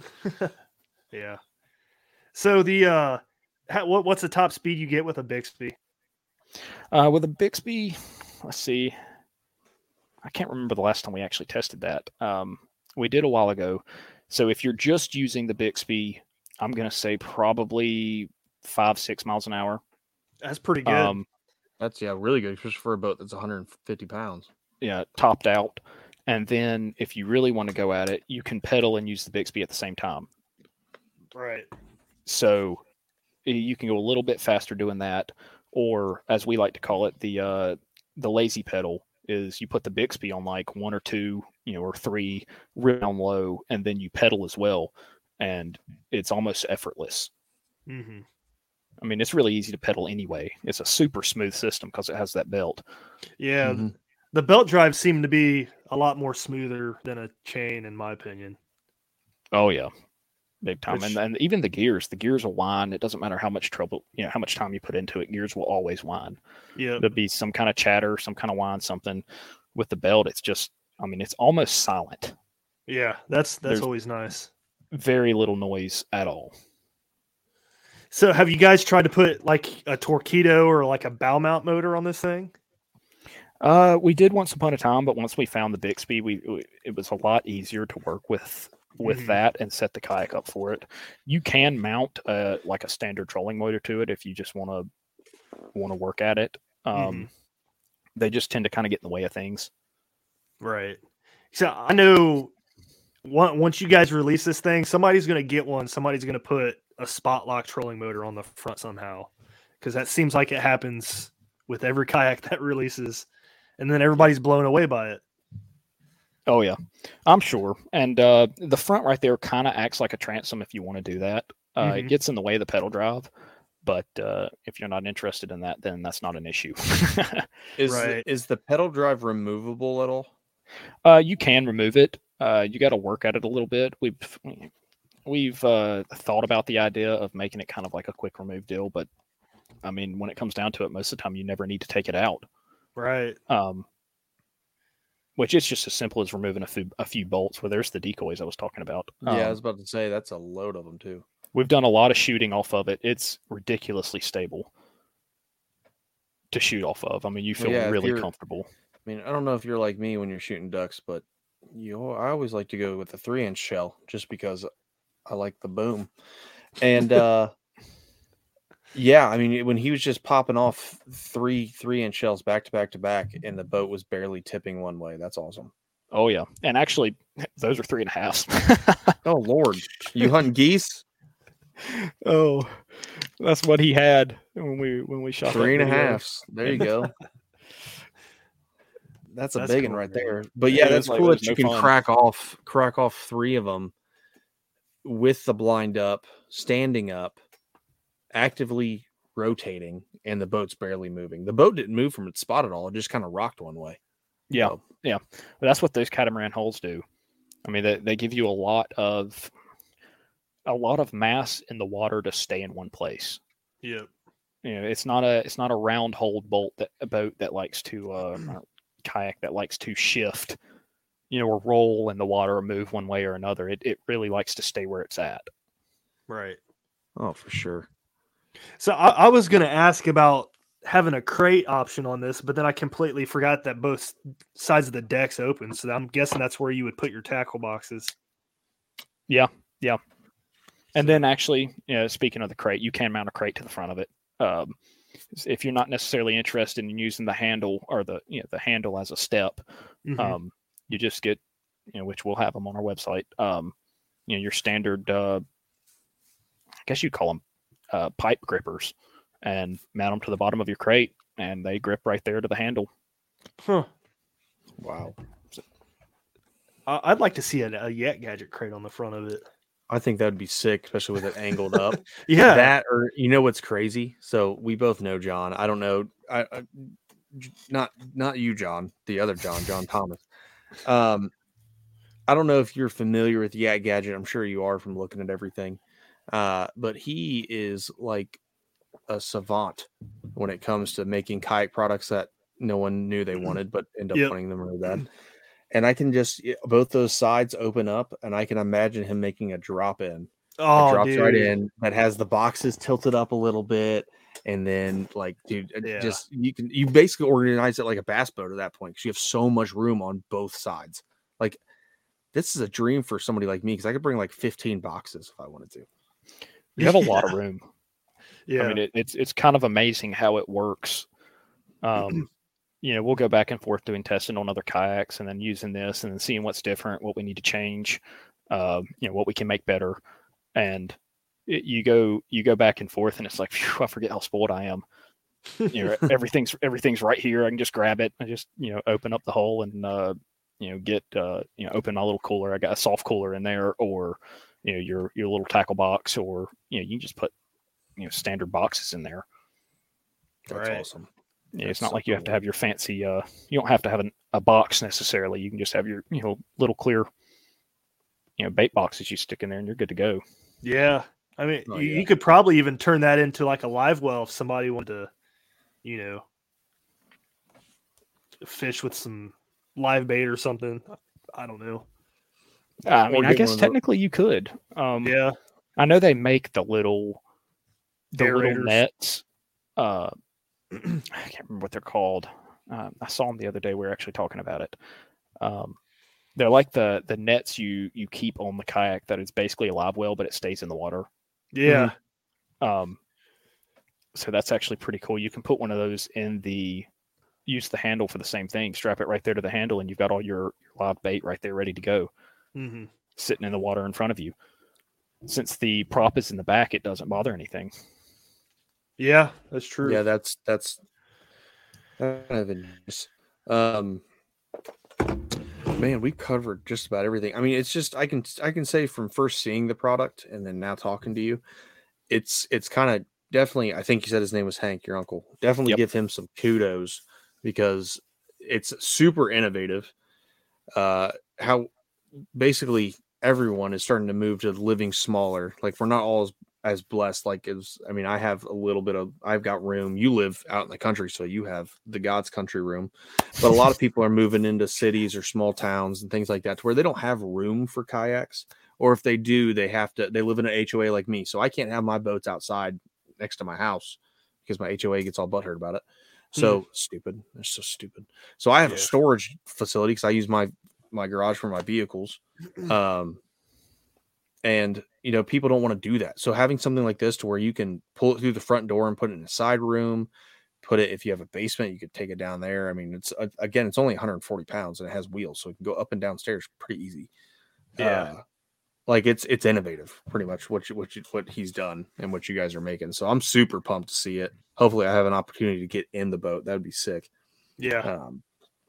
Yeah. So the uh, how, what what's the top speed you get with a Bixby? Uh, with a Bixby, let's see. I can't remember the last time we actually tested that. Um, we did a while ago. So if you're just using the Bixby, I'm going to say probably five, six miles an hour. That's pretty good. Um, That's yeah, really good, especially for a boat that's one hundred fifty pounds. yeah, topped out. And then if you really want to go at it, you can pedal and use the Bixby at the same time. Right. So you can go a little bit faster doing that, or as we like to call it, the uh, the lazy pedal is you put the Bixby on like one or two, you know, or three real down low, and then you pedal as well, and it's almost effortless. Mm-hmm. I mean, it's really easy to pedal anyway. It's a super smooth system because it has that belt. Yeah. Mhm. The belt drives seem to be a lot more smoother than a chain, in my opinion. Oh yeah, big time. Which- And and even the gears, the gears will whine. It doesn't matter how much trouble, you know, how much time you put into it. Gears will always whine. Yeah. There'll be some kind of chatter, some kind of whine, something. With the belt, it's just, I mean, it's almost silent. Yeah. That's that's There's- always nice. Very little noise at all. So have you guys tried to put like a Torpedo or like a bow mount motor on this thing? Uh, we did once upon a time, but once we found the Bixby, we, we it was a lot easier to work with with Mhm. that and set the kayak up for it. You can mount uh, like a standard trolling motor to it if you just want to want to work at it. Um, Mhm. They just tend to kind of get in the way of things. Right. So I know on- once you guys release this thing, somebody's going to get one. Somebody's going to put a spot lock trolling motor on the front somehow, because that seems like it happens with every kayak that releases, and then everybody's blown away by it. Oh yeah, I'm sure. And uh, the front right there kind of acts like a transom if you want to do that. Uh, It Mhm. gets in the way of the pedal drive, but uh, if you're not interested in that, then that's not an issue. Is Right. is the pedal drive removable at all? uh, you can remove it. Uh, you got to work at it a little bit. We've we've uh, thought about the idea of making it kind of like a quick remove deal, but I mean, when it comes down to it, most of the time you never need to take it out. Right. Um, which is just as simple as removing a few a few bolts. Where there's the decoys I was talking about. Yeah, I Um, was about to say that's a load of them too. We've done a lot of shooting off of it. It's ridiculously stable to shoot off of. I mean, you Well, feel yeah, if really you're- comfortable. I mean, I don't know if you're like me when you're shooting ducks, but you know, I always like to go with the three inch shell just because I like the boom. And uh yeah, I mean, when he was just popping off three three inch shells back to back to back, and the boat was barely tipping one way. That's awesome. Oh yeah, and actually, those are three and a half. Oh Lord, you hunting geese? Oh, that's what he had when we when we shot Three and that a video. halfs. There you go. That's a That's big one cool, right man. there. But Yeah, yeah, it that's was like- cool it was that you no can fun. crack off crack off three of them with the blind up, standing up, actively rotating, and the boat's barely moving. The boat didn't move from its spot at all. It just kind of rocked one way. Yeah, So, yeah. But that's what those catamaran hulls do. I mean, they, they give you a lot of a lot of mass in the water to stay in one place. Yep. You know, it's not a it's not a round hulled boat that a boat that likes to uh, or kayak that likes to shift, you know, or roll in the water or move one way or another. It it really likes to stay where it's at. Right. oh, for sure. So I, I was going to ask about having a crate option on this, but then I completely forgot that both sides of the deck's open. So I'm guessing that's where you would put your tackle boxes. Yeah, yeah. And So- then actually, you know, speaking of the crate, you can mount a crate to the front of it. Um, if you're not necessarily interested in using the handle or the you know the handle as a step, Mhm. um, you just get you know which we'll have them on our website. Um, you know your standard, uh, I guess you'd call them uh, pipe grippers, and mount them to the bottom of your crate, and they grip right there to the handle. Huh. Wow. I- I'd like to see a, a Yak Gadget crate on the front of it. I think that would be sick, especially with it angled up. Yeah. That, or you know what's crazy? So we both know John. I don't know. I, I not not you, John. The other John, John Thomas. Um, I don't know if you're familiar with Yak Gadget. I'm sure you are from looking at everything. Uh, but he is like a savant when it comes to making kayak products that no one knew they wanted, but end up Yep. wanting them really bad. And I can just both those sides open up, and I can imagine him making a drop in. Oh, It drops dude. right in. That has the boxes tilted up a little bit, and then like, dude, it Yeah. just you can you basically organize it like a bass boat at that point because you have so much room on both sides. Like, this is a dream for somebody like me because I could bring like fifteen boxes if I wanted to. You have a lot of room. Yeah. I mean, it, it's it's kind of amazing how it works. Um, you know, we'll go back and forth doing testing on other kayaks, and then using this, and then seeing what's different, what we need to change, uh, you know, what we can make better, and it, you go you go back and forth, and it's like, phew, I forget how spoiled I am. You know, everything's everything's right here. I can just grab it and just you know open up the hole and uh, you know get uh, you know open my little cooler. I got a soft cooler in there, or you know your your little tackle box, or you know you can just put you know standard boxes in there. That's Right. awesome. Yeah, That's it's not like you super have to cool. have your fancy. Uh, you don't have to have an, a box necessarily. You can just have your you know little clear, you know, bait boxes you stick in there, and you're good to go. Yeah. I mean, Oh, you, yeah. you could probably even turn that into like a live well if somebody wanted to, you know, fish with some live bait or something. I don't know. Uh, I Or mean, I get guess one of the- technically you could. Um, Yeah. I know they make the little, the little Aerators. nets. Uh, I can't remember what they're called. Uh, I saw them the other day. We were actually talking about it. Um, they're like the the nets you you keep on the kayak that is basically a live well, but it stays in the water. Yeah. Um, so that's actually pretty cool. You can put one of those in the use the handle for the same thing. Strap it right there to the handle, and you've got all your, your live bait right there, ready to go, Mm-hmm. sitting in the water in front of you. Since the prop is in the back, it doesn't bother anything. Yeah, that's true. Yeah, that's that's kind of interesting. Um, man, we covered just about everything. I mean, it's just I can I can say from first seeing the product and then now talking to you, it's it's kind of definitely. I think you said his name was Hank, your uncle. Definitely Yep. give him some kudos because it's super innovative. Uh, how basically everyone is starting to move to living smaller. Like we're not all as, as blessed. Like it's, I mean, I have a little bit of, I've got room. You live out in the country, so you have the God's country room. But a lot of people are moving into cities or small towns and things like that to where they don't have room for kayaks. Or if they do, they have to, they live in an H O A like me. So I can't have my boats outside next to my house because my H O A gets all butthurt about it. So stupid. They're so stupid. So I have Yeah. a storage facility because I use my my garage for my vehicles. Um, and you know, people don't want to do that. So having something like this to where you can pull it through the front door and put it in a side room, put it, if you have a basement, you could take it down there. I mean, it's uh, again, it's only one hundred forty pounds and it has wheels, so it can go up and down stairs pretty easy. Yeah. Uh, like it's, it's innovative pretty much what you, what you, what he's done and what you guys are making. So I'm super pumped to see it. Hopefully I have an opportunity to get in the boat. That'd be sick. Yeah. Um,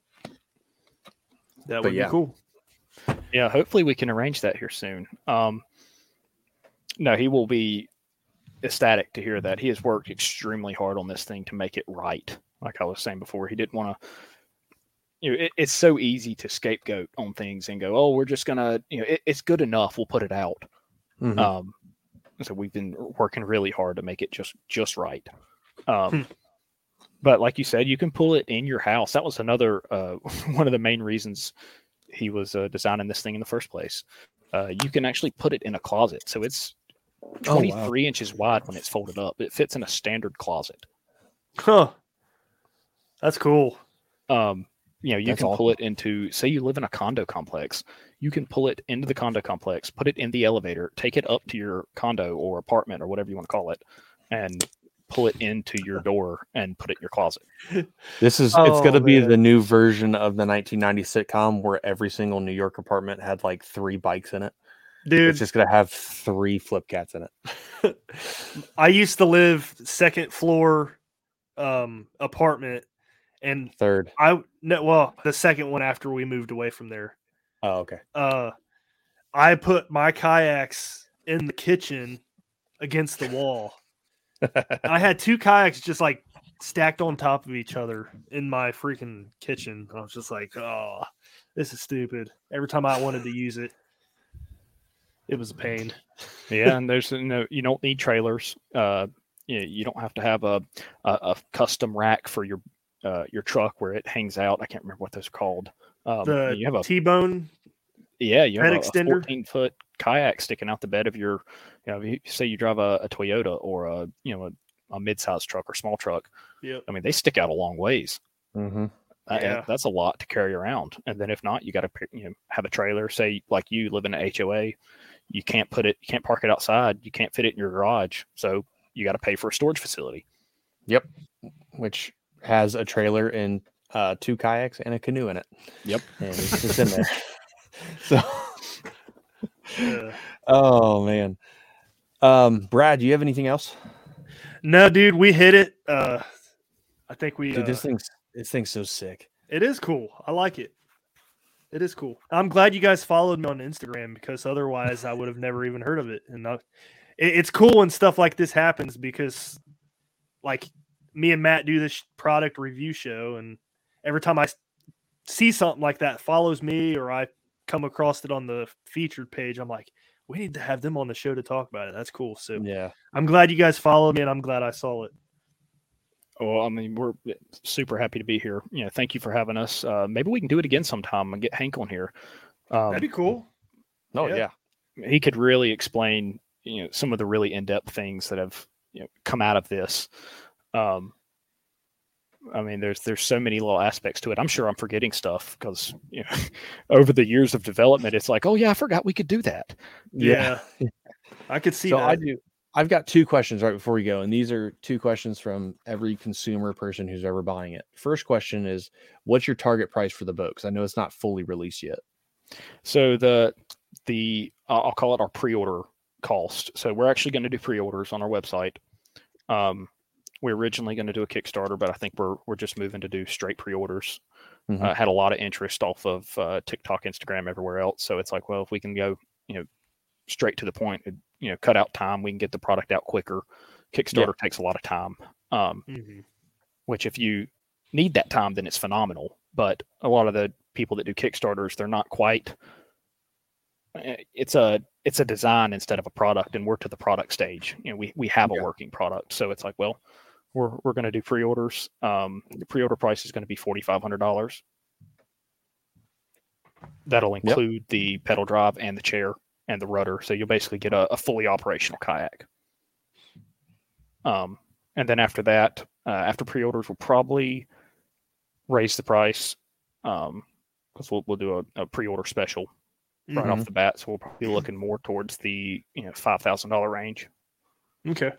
That but would yeah. be cool. Yeah, hopefully we can arrange that here soon. Um, no, he will be ecstatic to hear that. He has worked extremely hard on this thing to make it right. Like I was saying before, he didn't want to you know, it, it's so easy to scapegoat on things and go, oh, we're just gonna, you know, it, it's good enough. We'll put it out. Mhm. Um, so we've been working really hard to make it just just right. Um, but like you said, you can pull it in your house. That was another uh, one of the main reasons he was uh, designing this thing in the first place. Uh, you can actually put it in a closet, so it's twenty-three wow. inches wide when it's folded up. It fits in a standard closet. Huh. That's cool. Um, you know, you That's can awesome. pull it into, say you live in a condo complex, you can pull it into the condo complex, put it in the elevator, take it up to your condo or apartment or whatever you want to call it, and pull it into your door and put it in your closet. This is it's Oh, going to be man. the new version of the nineteen ninety sitcom where every single New York apartment had like three bikes in it. Dude, It's just going to have three flip cats in it. I used to live second floor um apartment, and Third. I no well the second one after we moved away from there. Oh, okay. Uh I put my kayaks in the kitchen against the wall. I had two kayaks just like stacked on top of each other in my freaking kitchen. I was just like, oh, this is stupid. Every time I wanted to use it, it was a pain. Yeah, and there's no, you don't need trailers. Uh, you, you don't have to have a, a, a custom rack for your uh, your truck where it hangs out. I can't remember what those are called. Um, The you have a T-bone. yeah, you bed have a extender? fourteen foot kayak sticking out the bed of your. You know, if you say you drive a, a Toyota or a you know a, a mid-sized truck or small truck. Yep. I mean, they stick out a long ways. Mm-hmm. Uh, Yeah. that's a lot to carry around. And then if not, you got to you know have a trailer. Say like you live in an H O A, you can't put it, you can't park it outside. You can't fit it in your garage, so you got to pay for a storage facility. Yep. Which has a trailer and uh, two kayaks and a canoe in it. Yep. And it's just in there. So, Yeah. oh man. Um, Brad, do you have anything else? No, dude, we hit it. Uh, I think we. Dude, uh, this thing's this thing's so sick. It is cool. I like it. It is cool. I'm glad you guys followed me on Instagram because otherwise I would have never even heard of it. And I, it, it's cool when stuff like this happens because, like, me and Matt do this product review show, and every time I s- see something like that follows me or I come across it on the featured page, I'm like, we need to have them on the show to talk about it. That's cool. So Yeah. I'm glad you guys followed me, and I'm glad I saw it. Well, I mean, we're super happy to be here. You know, thank you for having us. Uh, maybe we can do it again sometime and get Hank on here. Um, That'd be cool. Oh Yeah. yeah. he could really explain, you know, some of the really in-depth things that have you know, come out of this. Um, I mean, there's there's so many little aspects to it. I'm sure I'm forgetting stuff because you know, over the years of development, it's like, oh yeah, I forgot we could do that. Yeah. I could see So that. I do. I've got two questions right before we go, and these are two questions from every consumer person who's ever buying it. First question is, what's your target price for the boat? Because I know it's not fully released yet. So the the I'll call it our pre-order cost. So we're actually going to do pre-orders on our website. Um, we're originally going to do a Kickstarter, but I think we're we're just moving to do straight pre-orders. Mhm. Uh, had a lot of interest off of uh, TikTok, Instagram, everywhere else. So it's like, well, if we can go, you know, straight to the point, it, you know, cut out time, we can get the product out quicker. Kickstarter takes a lot of time, um, Mhm. which if you need that time, then it's phenomenal. But a lot of the people that do Kickstarters, they're not quite. It's a it's a design instead of a product, and we're to the product stage. You know, we we have a Yeah. working product, so it's like, well, we're we're going to do pre-orders. Um, the pre-order price is going to be forty five hundred dollars. That'll include the pedal drive and the chair and the rudder, so you'll basically get a, a fully operational kayak. Um, and then after that, uh, after pre-orders, we'll probably raise the price because we'll we'll do a, a pre-order special right Mhm. off the bat. So we'll probably be looking more towards the you know five thousand dollar range. Okay.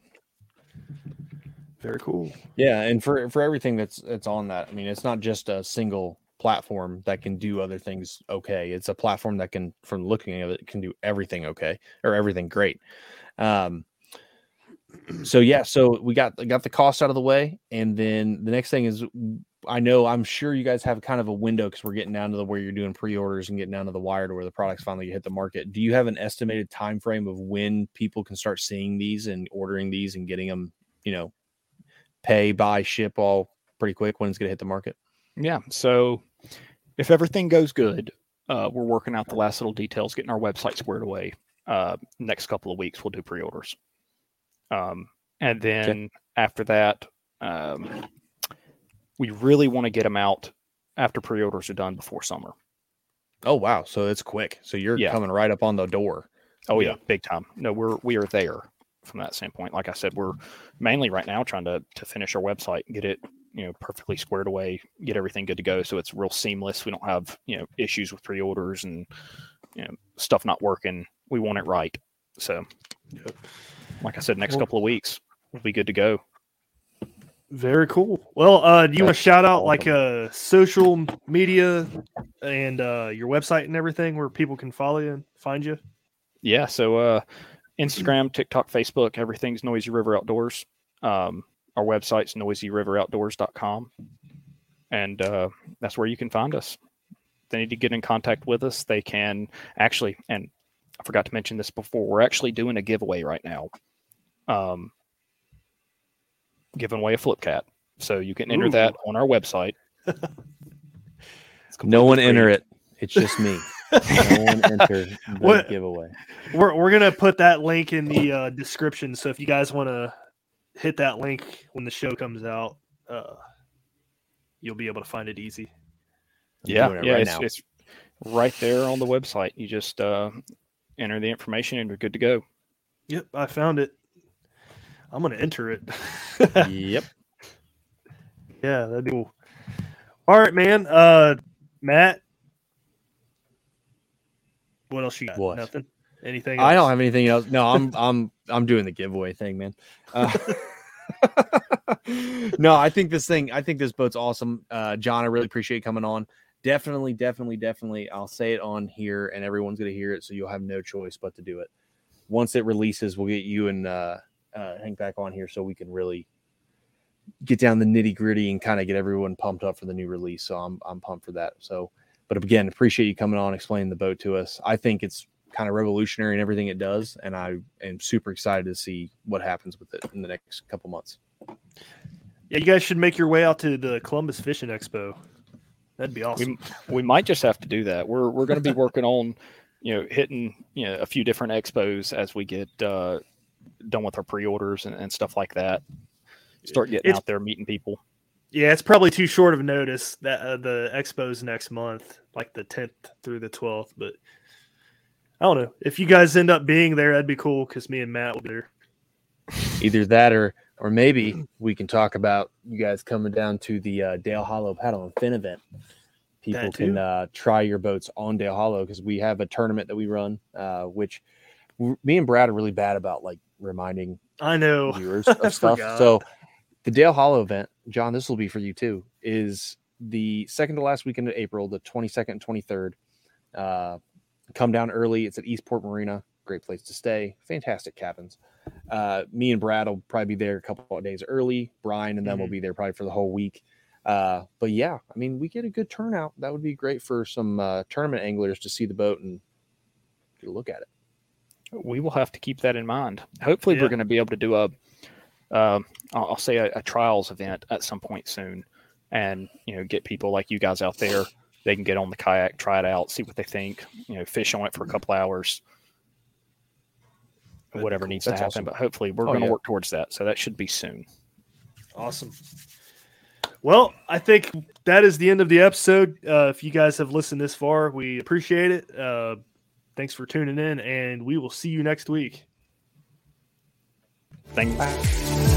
Very cool. Yeah, and for for everything that's that's on that, I mean, it's not just a single platform that can do other things okay. It's a platform that can, from looking at it, can do everything okay or everything great. Um, so yeah, so we got got the cost out of the way, and then the next thing is, I know I'm sure you guys have kind of a window because we're getting down to the where you're doing pre-orders and getting down to the wire to where the products finally hit the market. Do you have an estimated time frame of when people can start seeing these and ordering these and getting them, you know, pay, buy, ship all pretty quick when it's going to hit the market? Yeah. So if everything goes good, uh, we're working out the last little details, getting our website squared away. Uh, next couple of weeks, we'll do pre-orders. Um, and then okay. after that, um, we really want to get them out after pre-orders are done before summer. Oh, wow. So it's quick. So you're yeah. coming right up on the door. Oh, yeah. Big time. No, we're, we are there from that standpoint. Like I said, we're mainly right now trying to, to finish our website and get it, you know, perfectly squared away, get everything good to go. So it's real seamless. We don't have, you know, issues with pre-orders and, you know, stuff not working. We want it right. So like I said, next well, couple of weeks, we'll be good to go. Very cool. Well, uh, do you want to shout out like uh, social media and uh, your website and everything where people can follow you and find you? Yeah. So uh, Instagram, TikTok, Facebook, everything's Noisy River Outdoors. Um, our website's noisy river outdoors dot com. And uh, that's where you can find us. If they need to get in contact with us, they can actually, and I forgot to mention this before, we're actually doing a giveaway right now. Um, giving away a flip cat. So you can enter Ooh. that on our website. No one free. enter it. It's just me. No one enter the what, giveaway. We're we're gonna put that link in the uh, description. So if you guys want to hit that link when the show comes out, uh, you'll be able to find it easy. I'm yeah, it yeah, right it's, it's right there on the website. You just uh, enter the information and you're good to go. Yep, I found it. I'm going to enter it. Yep. Yeah, that'd be cool. All right, man. Uh, Matt, what else you got? What? Nothing? Anything else? I don't have anything else. No, I'm I'm I'm doing the giveaway thing, man. Uh, no, I think this thing, I think this boat's awesome. Uh, John, I really appreciate you coming on. Definitely, definitely, definitely. I'll say it on here and everyone's going to hear it, so you'll have no choice but to do it. Once it releases, we'll get you and uh, uh, Hank back on here so we can really get down the nitty gritty and kind of get everyone pumped up for the new release. So I'm I'm pumped for that. So, but again, appreciate you coming on, explaining the boat to us. I think it's kind of revolutionary in everything it does, and I am super excited to see what happens with it in the next couple months. Yeah, you guys should make your way out to the Columbus Fishing Expo. That'd be awesome. We, we might just have to do that. We're we're going to be working on, you know, hitting you know a few different expos as we get uh, done with our pre-orders and, and stuff like that. Start getting it's, out there, meeting people. Yeah, it's probably too short of notice that uh, the expo's next month, like the tenth through the twelfth. But I don't know. If you guys end up being there, that'd be cool because me and Matt will be there. Either that or or maybe we can talk about you guys coming down to the uh, Dale Hollow Paddle and Fin event. People can uh, try your boats on Dale Hollow because we have a tournament that we run, uh, which w- me and Brad are really bad about, like reminding I know viewers of stuff. So the Dale Hollow event, John, this will be for you too, is the second to last weekend of April, the twenty-second and twenty-third. Uh, come down early. It's at Eastport Marina. Great place to stay. Fantastic cabins. Uh, me and Brad will probably be there a couple of days early. Brian and them mm-hmm. will be there probably for the whole week. Uh, but yeah, I mean, we get a good turnout. That would be great for some uh, tournament anglers to see the boat and get a look at it. We will have to keep that in mind. Hopefully yeah. we're going to be able to do a, uh, I'll say a, a trials event at some point soon and, you know, get people like you guys out there. They can get on the kayak, try it out, see what they think, you know, fish on it for a couple hours, That'd whatever cool. needs That's to happen. Awesome. But hopefully we're oh, going to yeah. work towards that. So that should be soon. Awesome. Well, I think that is the end of the episode. Uh, if you guys have listened this far, we appreciate it. Uh, thanks for tuning in, and we will see you next week. Thank you.